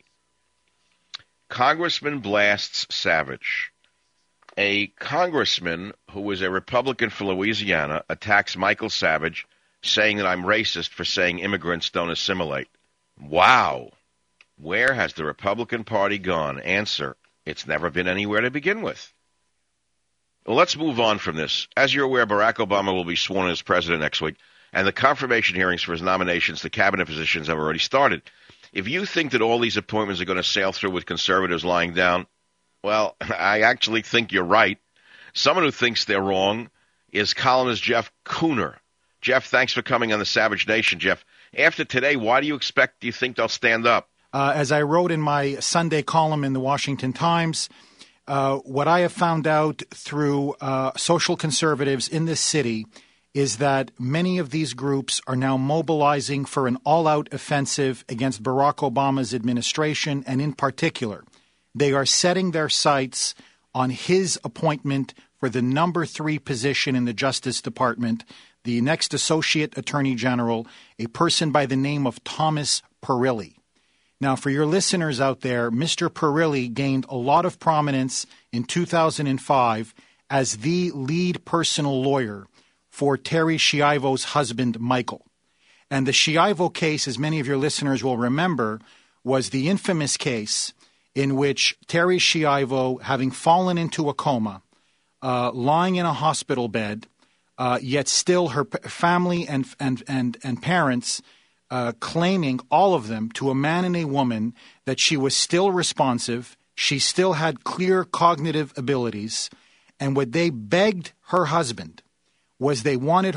Congressman blasts Savage. A congressman who is a Republican for Louisiana attacks Michael Savage, saying that I'm racist for saying immigrants don't assimilate. Wow. Where has the Republican Party gone? Answer, it's never been anywhere to begin with. Well, let's move on from this. As you're aware, Barack Obama will be sworn in as president next week, and the confirmation hearings for his nominations to cabinet positions have already started. If you think that all these appointments are going to sail through with conservatives lying down, well, I actually think you're right. Someone who thinks they're wrong is columnist Jeff Kuhner. Jeff, thanks for coming on the Savage Nation. Jeff, after today, why do you think they'll stand up? As I wrote in my Sunday column in the Washington Times, what I have found out through social conservatives in this city is that many of these groups are now mobilizing for an all-out offensive against Barack Obama's administration, and in particular, they are setting their sights on his appointment for the number 3 position in the Justice Department, the next Associate Attorney General, a person by the name of Thomas Perilli. Now, for your listeners out there, Mr. Perilli gained a lot of prominence in 2005 as the lead personal lawyer for Terry Schiavo's husband, Michael. And the Schiavo case, as many of your listeners will remember, was the infamous case in which Terry Schiavo, having fallen into a coma, lying in a hospital bed, yet still her family and parents claiming, all of them, to a man and a woman, that she was still responsive, she still had clear cognitive abilities, and what they begged her husband was they wanted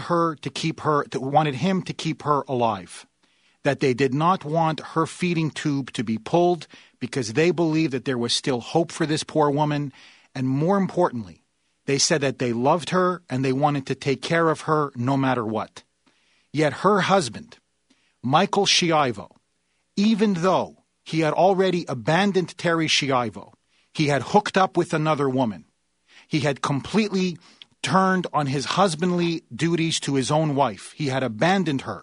him to keep her alive, that they did not want her feeding tube to be pulled because they believed that there was still hope for this poor woman, and more importantly, they said that they loved her and they wanted to take care of her no matter what. Yet her husband, Michael Schiavo, even though he had already abandoned Terry Schiavo, he had hooked up with another woman, he had completely turned on his husbandly duties to his own wife, he had abandoned her,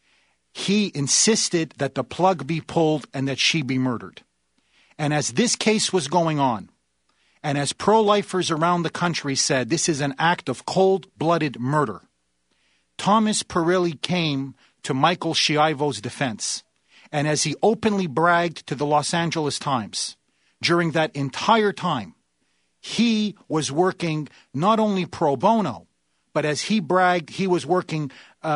he insisted that the plug be pulled and that she be murdered. And as this case was going on, and as pro-lifers around the country said this is an act of cold-blooded murder, Thomas Perilli came to Michael Schiavo's defense. And as he openly bragged to the Los Angeles Times, during that entire time, he was working not only pro bono, but as he bragged, he was working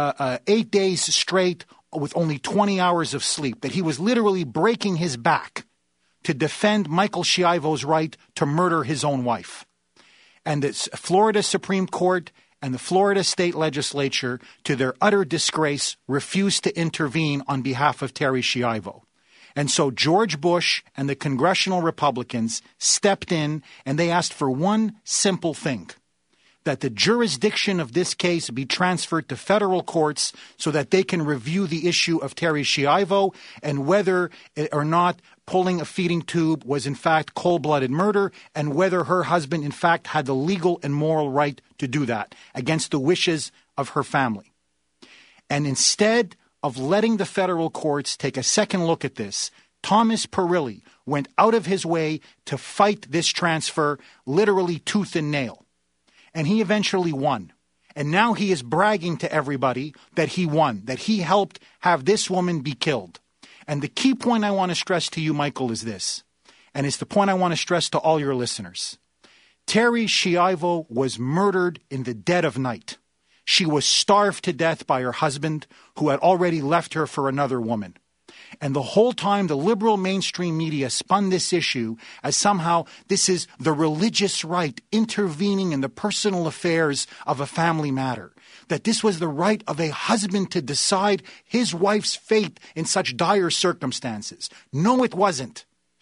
8 days straight with only 20 hours of sleep, that he was literally breaking his back to defend Michael Schiavo's right to murder his own wife. And the Florida Supreme Court and the Florida State Legislature, to their utter disgrace, refused to intervene on behalf of Terry Schiavo. And so George Bush and the congressional Republicans stepped in and they asked for one simple thing, that the jurisdiction of this case be transferred to federal courts so that they can review the issue of Terry Schiavo and whether or not pulling a feeding tube was in fact cold-blooded murder, and whether her husband in fact had the legal and moral right to do that against the wishes of her family. And instead of letting the federal courts take a second look at this, Thomas Perilli went out of his way to fight this transfer literally tooth and nail. And he eventually won. And now he is bragging to everybody that he won, that he helped have this woman be killed. And the key point I want to stress to you, Michael, is this. And it's the point I want to stress to all your listeners. Terry Schiavo was murdered in the dead of night. She was starved to death by her husband, who had already left her for another woman. And the whole time, the liberal mainstream media spun this issue as somehow this is the religious right intervening in the personal affairs of a family matter. That this was the right of a husband to decide his wife's fate in such dire circumstances. No, it wasn't.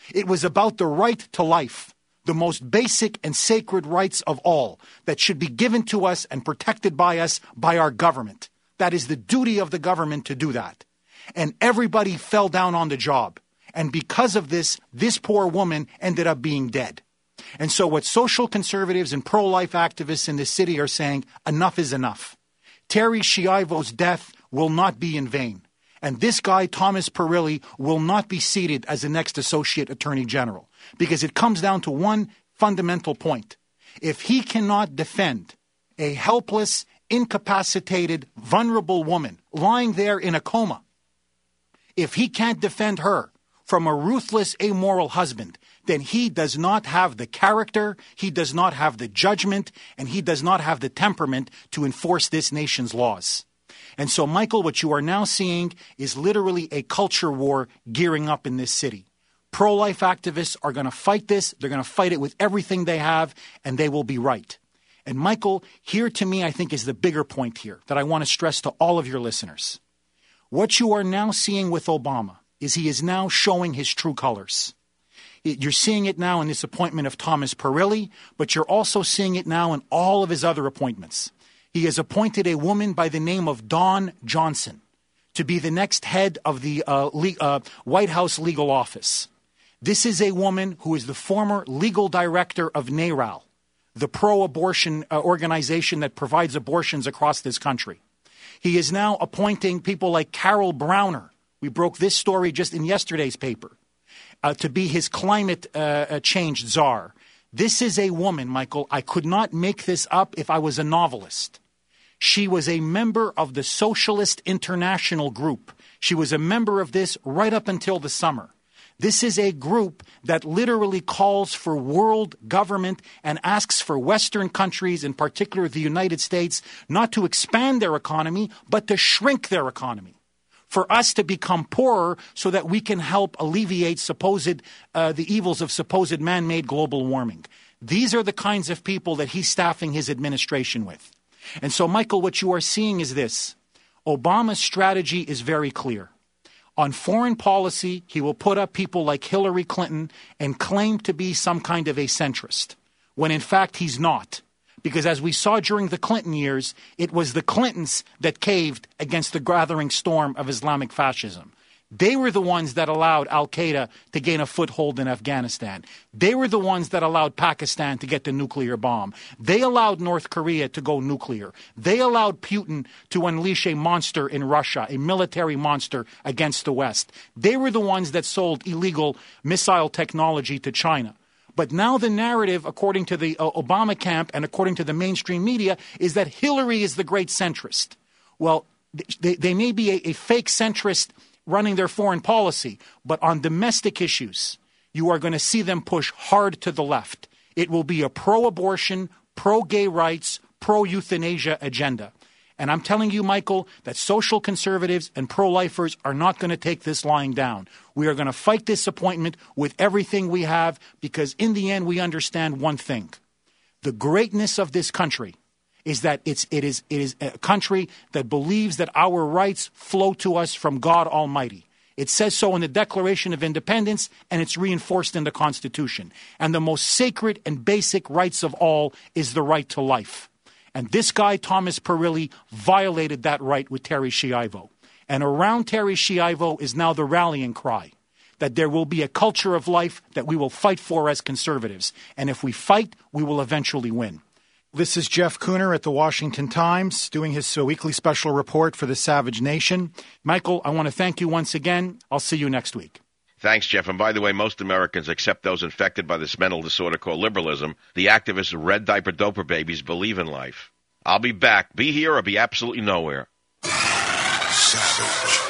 It was about the right to life, the most basic and sacred rights of all that should be given to us and protected by us by our government. That is the duty of the government to do that. And everybody fell down on the job. And because of this, this poor woman ended up being dead. And so what social conservatives and pro-life activists in this city are saying, enough is enough. Terry Schiavo's death will not be in vain. And this guy, Thomas Perilli, will not be seated as the next Associate Attorney General. Because it comes down to one fundamental point. If he cannot defend a helpless, incapacitated, vulnerable woman lying there in a coma, if he can't defend her from a ruthless, amoral husband, then he does not have the character, he does not have the judgment, and he does not have the temperament to enforce this nation's laws. And so, Michael, what you are now seeing is literally a culture war gearing up in this city. Pro-life activists are going to fight this. They're going to fight it with everything they have, and they will be right. And, Michael, here to me, I think, is the bigger point here that I want to stress to all of your listeners. What you are now seeing with Obama is he is now showing his true colors. You're seeing it now in this appointment of Thomas Perilli, but you're also seeing it now in all of his other appointments. He has appointed a woman by the name of Dawn Johnson to be the next head of the White House legal office. This is a woman who is the former legal director of NARAL, the pro-abortion organization that provides abortions across this country. He is now appointing people like Carol Browner. We broke this story just in yesterday's paper. To be his climate change czar. This is a woman, Michael, I could not make this up if I was a novelist. She was a member of the Socialist International Group. She was a member of this right up until the summer. This is a group that literally calls for world government and asks for Western countries, in particular the United States, not to expand their economy, but to shrink their economy. For us to become poorer so that we can help alleviate the evils of supposed man-made global warming. These are the kinds of people that he's staffing his administration with. And so, Michael, what you are seeing is this. Obama's strategy is very clear. On foreign policy, he will put up people like Hillary Clinton and claim to be some kind of a centrist, when in fact he's not. Because as we saw during the Clinton years, it was the Clintons that caved against the gathering storm of Islamic fascism. They were the ones that allowed al-Qaeda to gain a foothold in Afghanistan. They were the ones that allowed Pakistan to get the nuclear bomb. They allowed North Korea to go nuclear. They allowed Putin to unleash a monster in Russia, a military monster against the West. They were the ones that sold illegal missile technology to China. But now the narrative, according to the Obama camp and according to the mainstream media, is that Hillary is the great centrist. Well, they may be a fake centrist running their foreign policy, but on domestic issues, you are going to see them push hard to the left. It will be a pro-abortion, pro-gay rights, pro-euthanasia agenda. And I'm telling you, Michael, that social conservatives and pro-lifers are not going to take this lying down. We are going to fight this appointment with everything we have because in the end we understand one thing. The greatness of this country is that it is a country that believes that our rights flow to us from God Almighty. It says so in the Declaration of Independence, and it's reinforced in the Constitution. And the most sacred and basic rights of all is the right to life. And this guy, Thomas Perilli, violated that right with Terry Schiavo. And around Terry Schiavo is now the rallying cry that there will be a culture of life that we will fight for as conservatives. And if we fight, we will eventually win. This is Jeff Kuhner at the Washington Times doing his weekly special report for the Savage Nation. Michael, I want to thank you once again. I'll see you next week. Thanks, Jeff. And by the way, most Americans, except those infected by this mental disorder called liberalism, the activists red diaper doper babies, believe in life. I'll be back. Be here or be absolutely nowhere. Savage.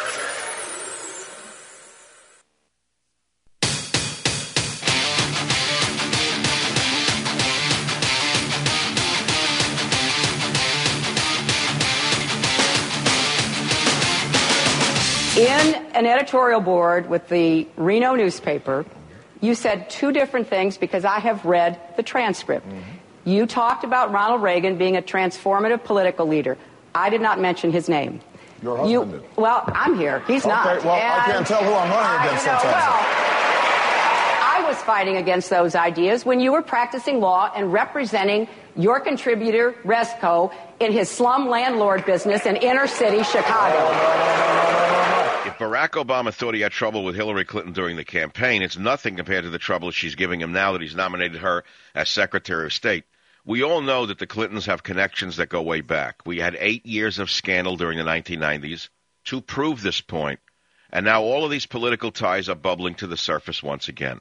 In an editorial board with the Reno newspaper, you said two different things because I have read the transcript. Mm-hmm. You talked about Ronald Reagan being a transformative political leader. I did not mention his name. Your husband did. Well, I'm here. He's not. Okay, well, I can't tell who I'm running against sometimes. was fighting against those ideas when you were practicing law and representing your contributor, Resco, in his slum landlord business in inner city Chicago. If Barack Obama thought he had trouble with Hillary Clinton during the campaign, it's nothing compared to the trouble she's giving him now that he's nominated her as Secretary of State. We all know that the Clintons have connections that go way back. We had 8 years of scandal during the 1990s to prove this point, and now all of these political ties are bubbling to the surface once again.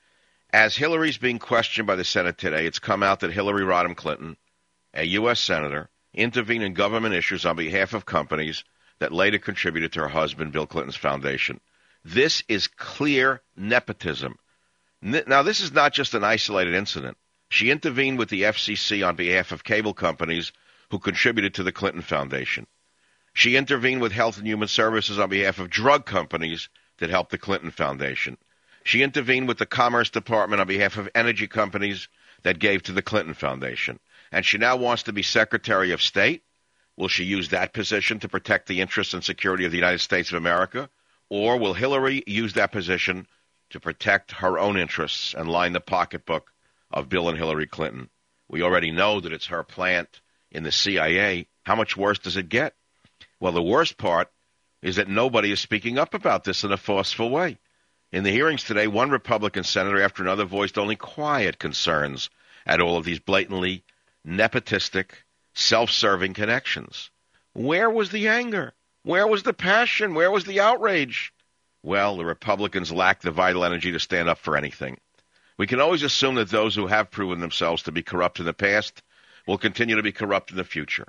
As Hillary's being questioned by the Senate today, it's come out that Hillary Rodham Clinton, a U.S. Senator, intervened in government issues on behalf of companies that later contributed to her husband, Bill Clinton's foundation. This is clear nepotism. Now, this is not just an isolated incident. She intervened with the FCC on behalf of cable companies who contributed to the Clinton Foundation. She intervened with Health and Human Services on behalf of drug companies that helped the Clinton Foundation. She intervened with the Commerce Department on behalf of energy companies that gave to the Clinton Foundation. And she now wants to be Secretary of State. Will she use that position to protect the interests and security of the United States of America? Or will Hillary use that position to protect her own interests and line the pocketbook of Bill and Hillary Clinton? We already know that it's her plant in the CIA. How much worse does it get? Well, the worst part is that nobody is speaking up about this in a forceful way. In the hearings today, one Republican senator after another voiced only quiet concerns at all of these blatantly nepotistic, self-serving connections. Where was the anger? Where was the passion? Where was the outrage? Well, the Republicans lack the vital energy to stand up for anything. We can always assume that those who have proven themselves to be corrupt in the past will continue to be corrupt in the future.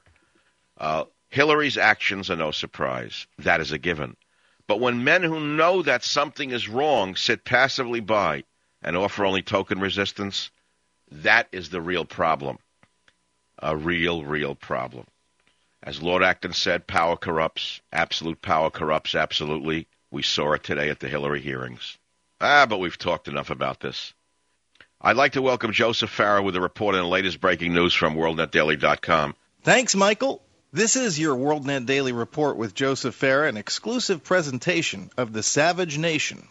Hillary's actions are no surprise. That is a given. But when men who know that something is wrong sit passively by and offer only token resistance, that is the real problem. A real problem. As Lord Acton said, power corrupts. Absolute power corrupts absolutely. We saw it today at the Hillary hearings. But we've talked enough about this. I'd like to welcome Joseph Farah with a report on the latest breaking news from WorldNetDaily.com. Thanks, Michael. This is your WorldNet Daily Report with Joseph Farah, an exclusive presentation of the Savage Nation.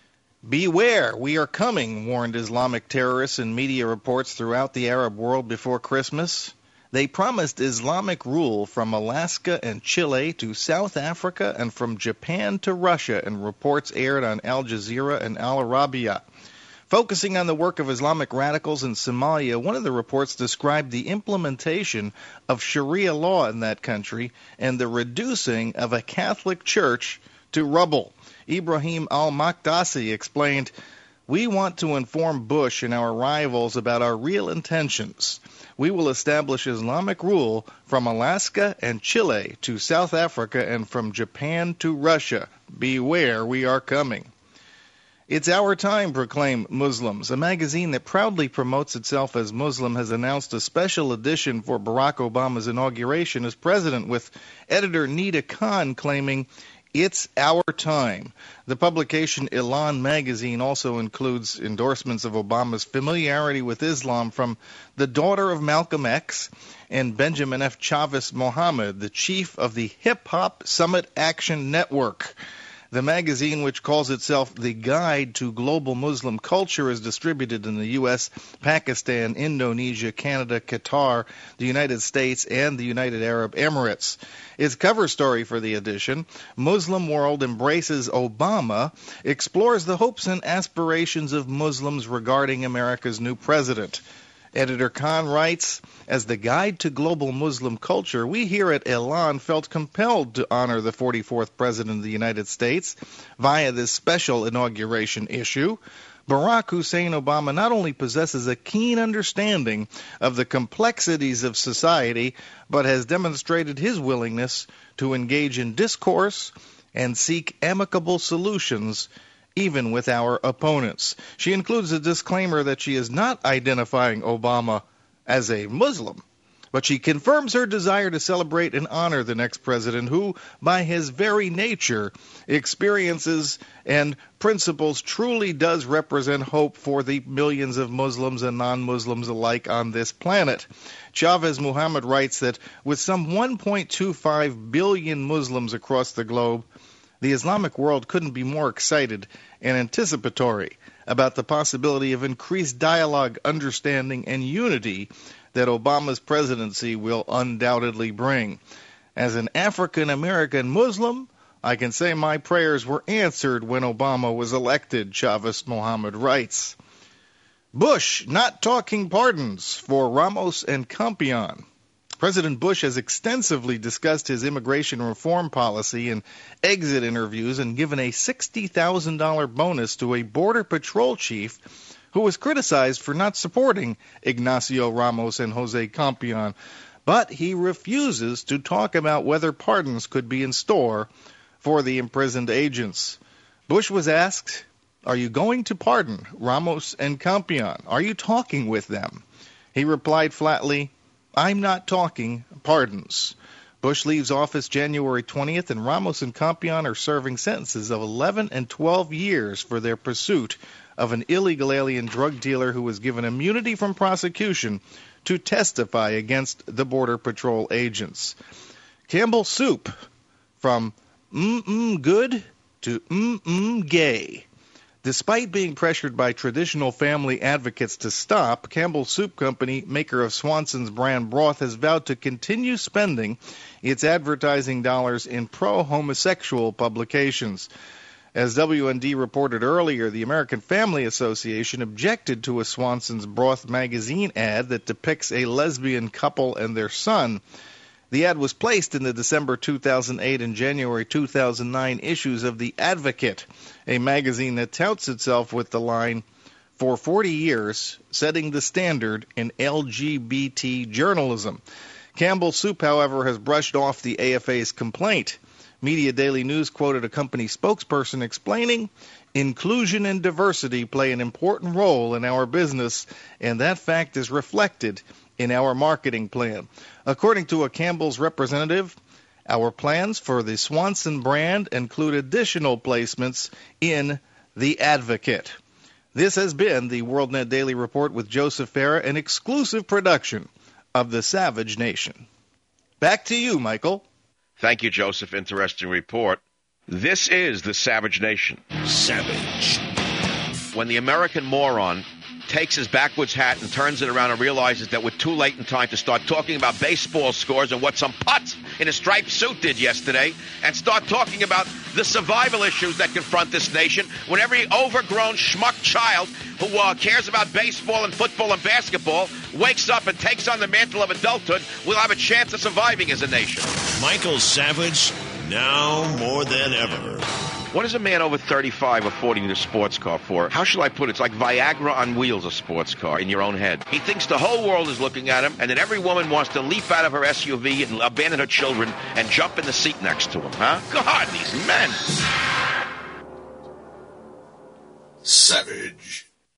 Beware, we are coming, warned Islamic terrorists in media reports throughout the Arab world before Christmas. They promised Islamic rule from Alaska and Chile to South Africa and from Japan to Russia in reports aired on Al Jazeera and Al Arabiya. Focusing on the work of Islamic radicals in Somalia, one of the reports described the implementation of Sharia law in that country and the reducing of a Catholic church to rubble. Ibrahim al-Makdasi explained, "We want to inform Bush and our rivals about our real intentions. We will establish Islamic rule from Alaska and Chile to South Africa and from Japan to Russia. Beware, we are coming." It's our time, proclaim Muslims. A magazine that proudly promotes itself as Muslim has announced a special edition for Barack Obama's inauguration as president, with editor Nida Khan claiming, "It's our time." The publication Ilan magazine also includes endorsements of Obama's familiarity with Islam from the daughter of Malcolm X and Benjamin F. Chavez Mohammed, the chief of the Hip Hop Summit Action Network. The magazine, which calls itself The Guide to Global Muslim Culture, is distributed in the U.S., Pakistan, Indonesia, Canada, Qatar, the United States, and the United Arab Emirates. Its cover story for the edition, Muslim World Embraces Obama, explores the hopes and aspirations of Muslims regarding America's new president. Editor Khan writes, "As the guide to global Muslim culture, we here at Ilan felt compelled to honor the 44th President of the United States via this special inauguration issue. Barack Hussein Obama not only possesses a keen understanding of the complexities of society, but has demonstrated his willingness to engage in discourse and seek amicable solutions even with our opponents." She includes a disclaimer that she is not identifying Obama as a Muslim, but she confirms her desire to celebrate and honor the next president who, by his very nature, experiences and principles truly does represent hope for the millions of Muslims and non-Muslims alike on this planet. Chavez Muhammad writes that with some 1.25 billion Muslims across the globe, The Islamic world couldn't be more excited and anticipatory about the possibility of increased dialogue, understanding, and unity that Obama's presidency will undoubtedly bring. As an African-American Muslim, I can say my prayers were answered when Obama was elected, Chavez Mohammed writes. Bush not talking pardons for Ramos and Campion. President Bush has extensively discussed his immigration reform policy in exit interviews and given a $60,000 bonus to a Border Patrol chief who was criticized for not supporting Ignacio Ramos and Jose Campion. But he refuses to talk about whether pardons could be in store for the imprisoned agents. Bush was asked, "Are you going to pardon Ramos and Campion? Are you talking with them?" He replied flatly, "I'm not talking pardons." Bush leaves office January 20th, and Ramos and Campion are serving sentences of 11 and 12 years for their pursuit of an illegal alien drug dealer who was given immunity from prosecution to testify against the Border Patrol agents. Campbell Soup, from good to gay. Despite being pressured by traditional family advocates to stop, Campbell Soup Company, maker of Swanson's brand broth, has vowed to continue spending its advertising dollars in pro-homosexual publications. As WND reported earlier, the American Family Association objected to a Swanson's Broth magazine ad that depicts a lesbian couple and their son. The ad was placed in the December 2008 and January 2009 issues of The Advocate, a magazine that touts itself with the line, "For 40 years, setting the standard in LGBT journalism." Campbell Soup, however, has brushed off the AFA's complaint. Media Daily News quoted a company spokesperson explaining, "Inclusion and diversity play an important role in our business, and that fact is reflected in our marketing plan." According to a Campbell's representative, our plans for the Swanson brand include additional placements in The Advocate. This has been the WorldNet Daily Report with Joseph Farah, an exclusive production of the Savage Nation. Back to you, Michael. Thank you, Joseph. Interesting report. This is the Savage Nation. Savage. When the American moron takes his backwards hat and turns it around and realizes that we're too late in time to start talking about baseball scores and what some putz in a striped suit did yesterday, and start talking about the survival issues that confront this nation, when every overgrown schmuck child who cares about baseball and football and basketball wakes up and takes on the mantle of adulthood, will have a chance of surviving as a nation. Michael Savage, now more than ever. What does a man over 35 afford a sports car for? How shall I put it? It's like Viagra on wheels, a sports car, in your own head. He thinks the whole world is looking at him, and that every woman wants to leap out of her SUV and abandon her children and jump in the seat next to him, huh? God, these men! Savage.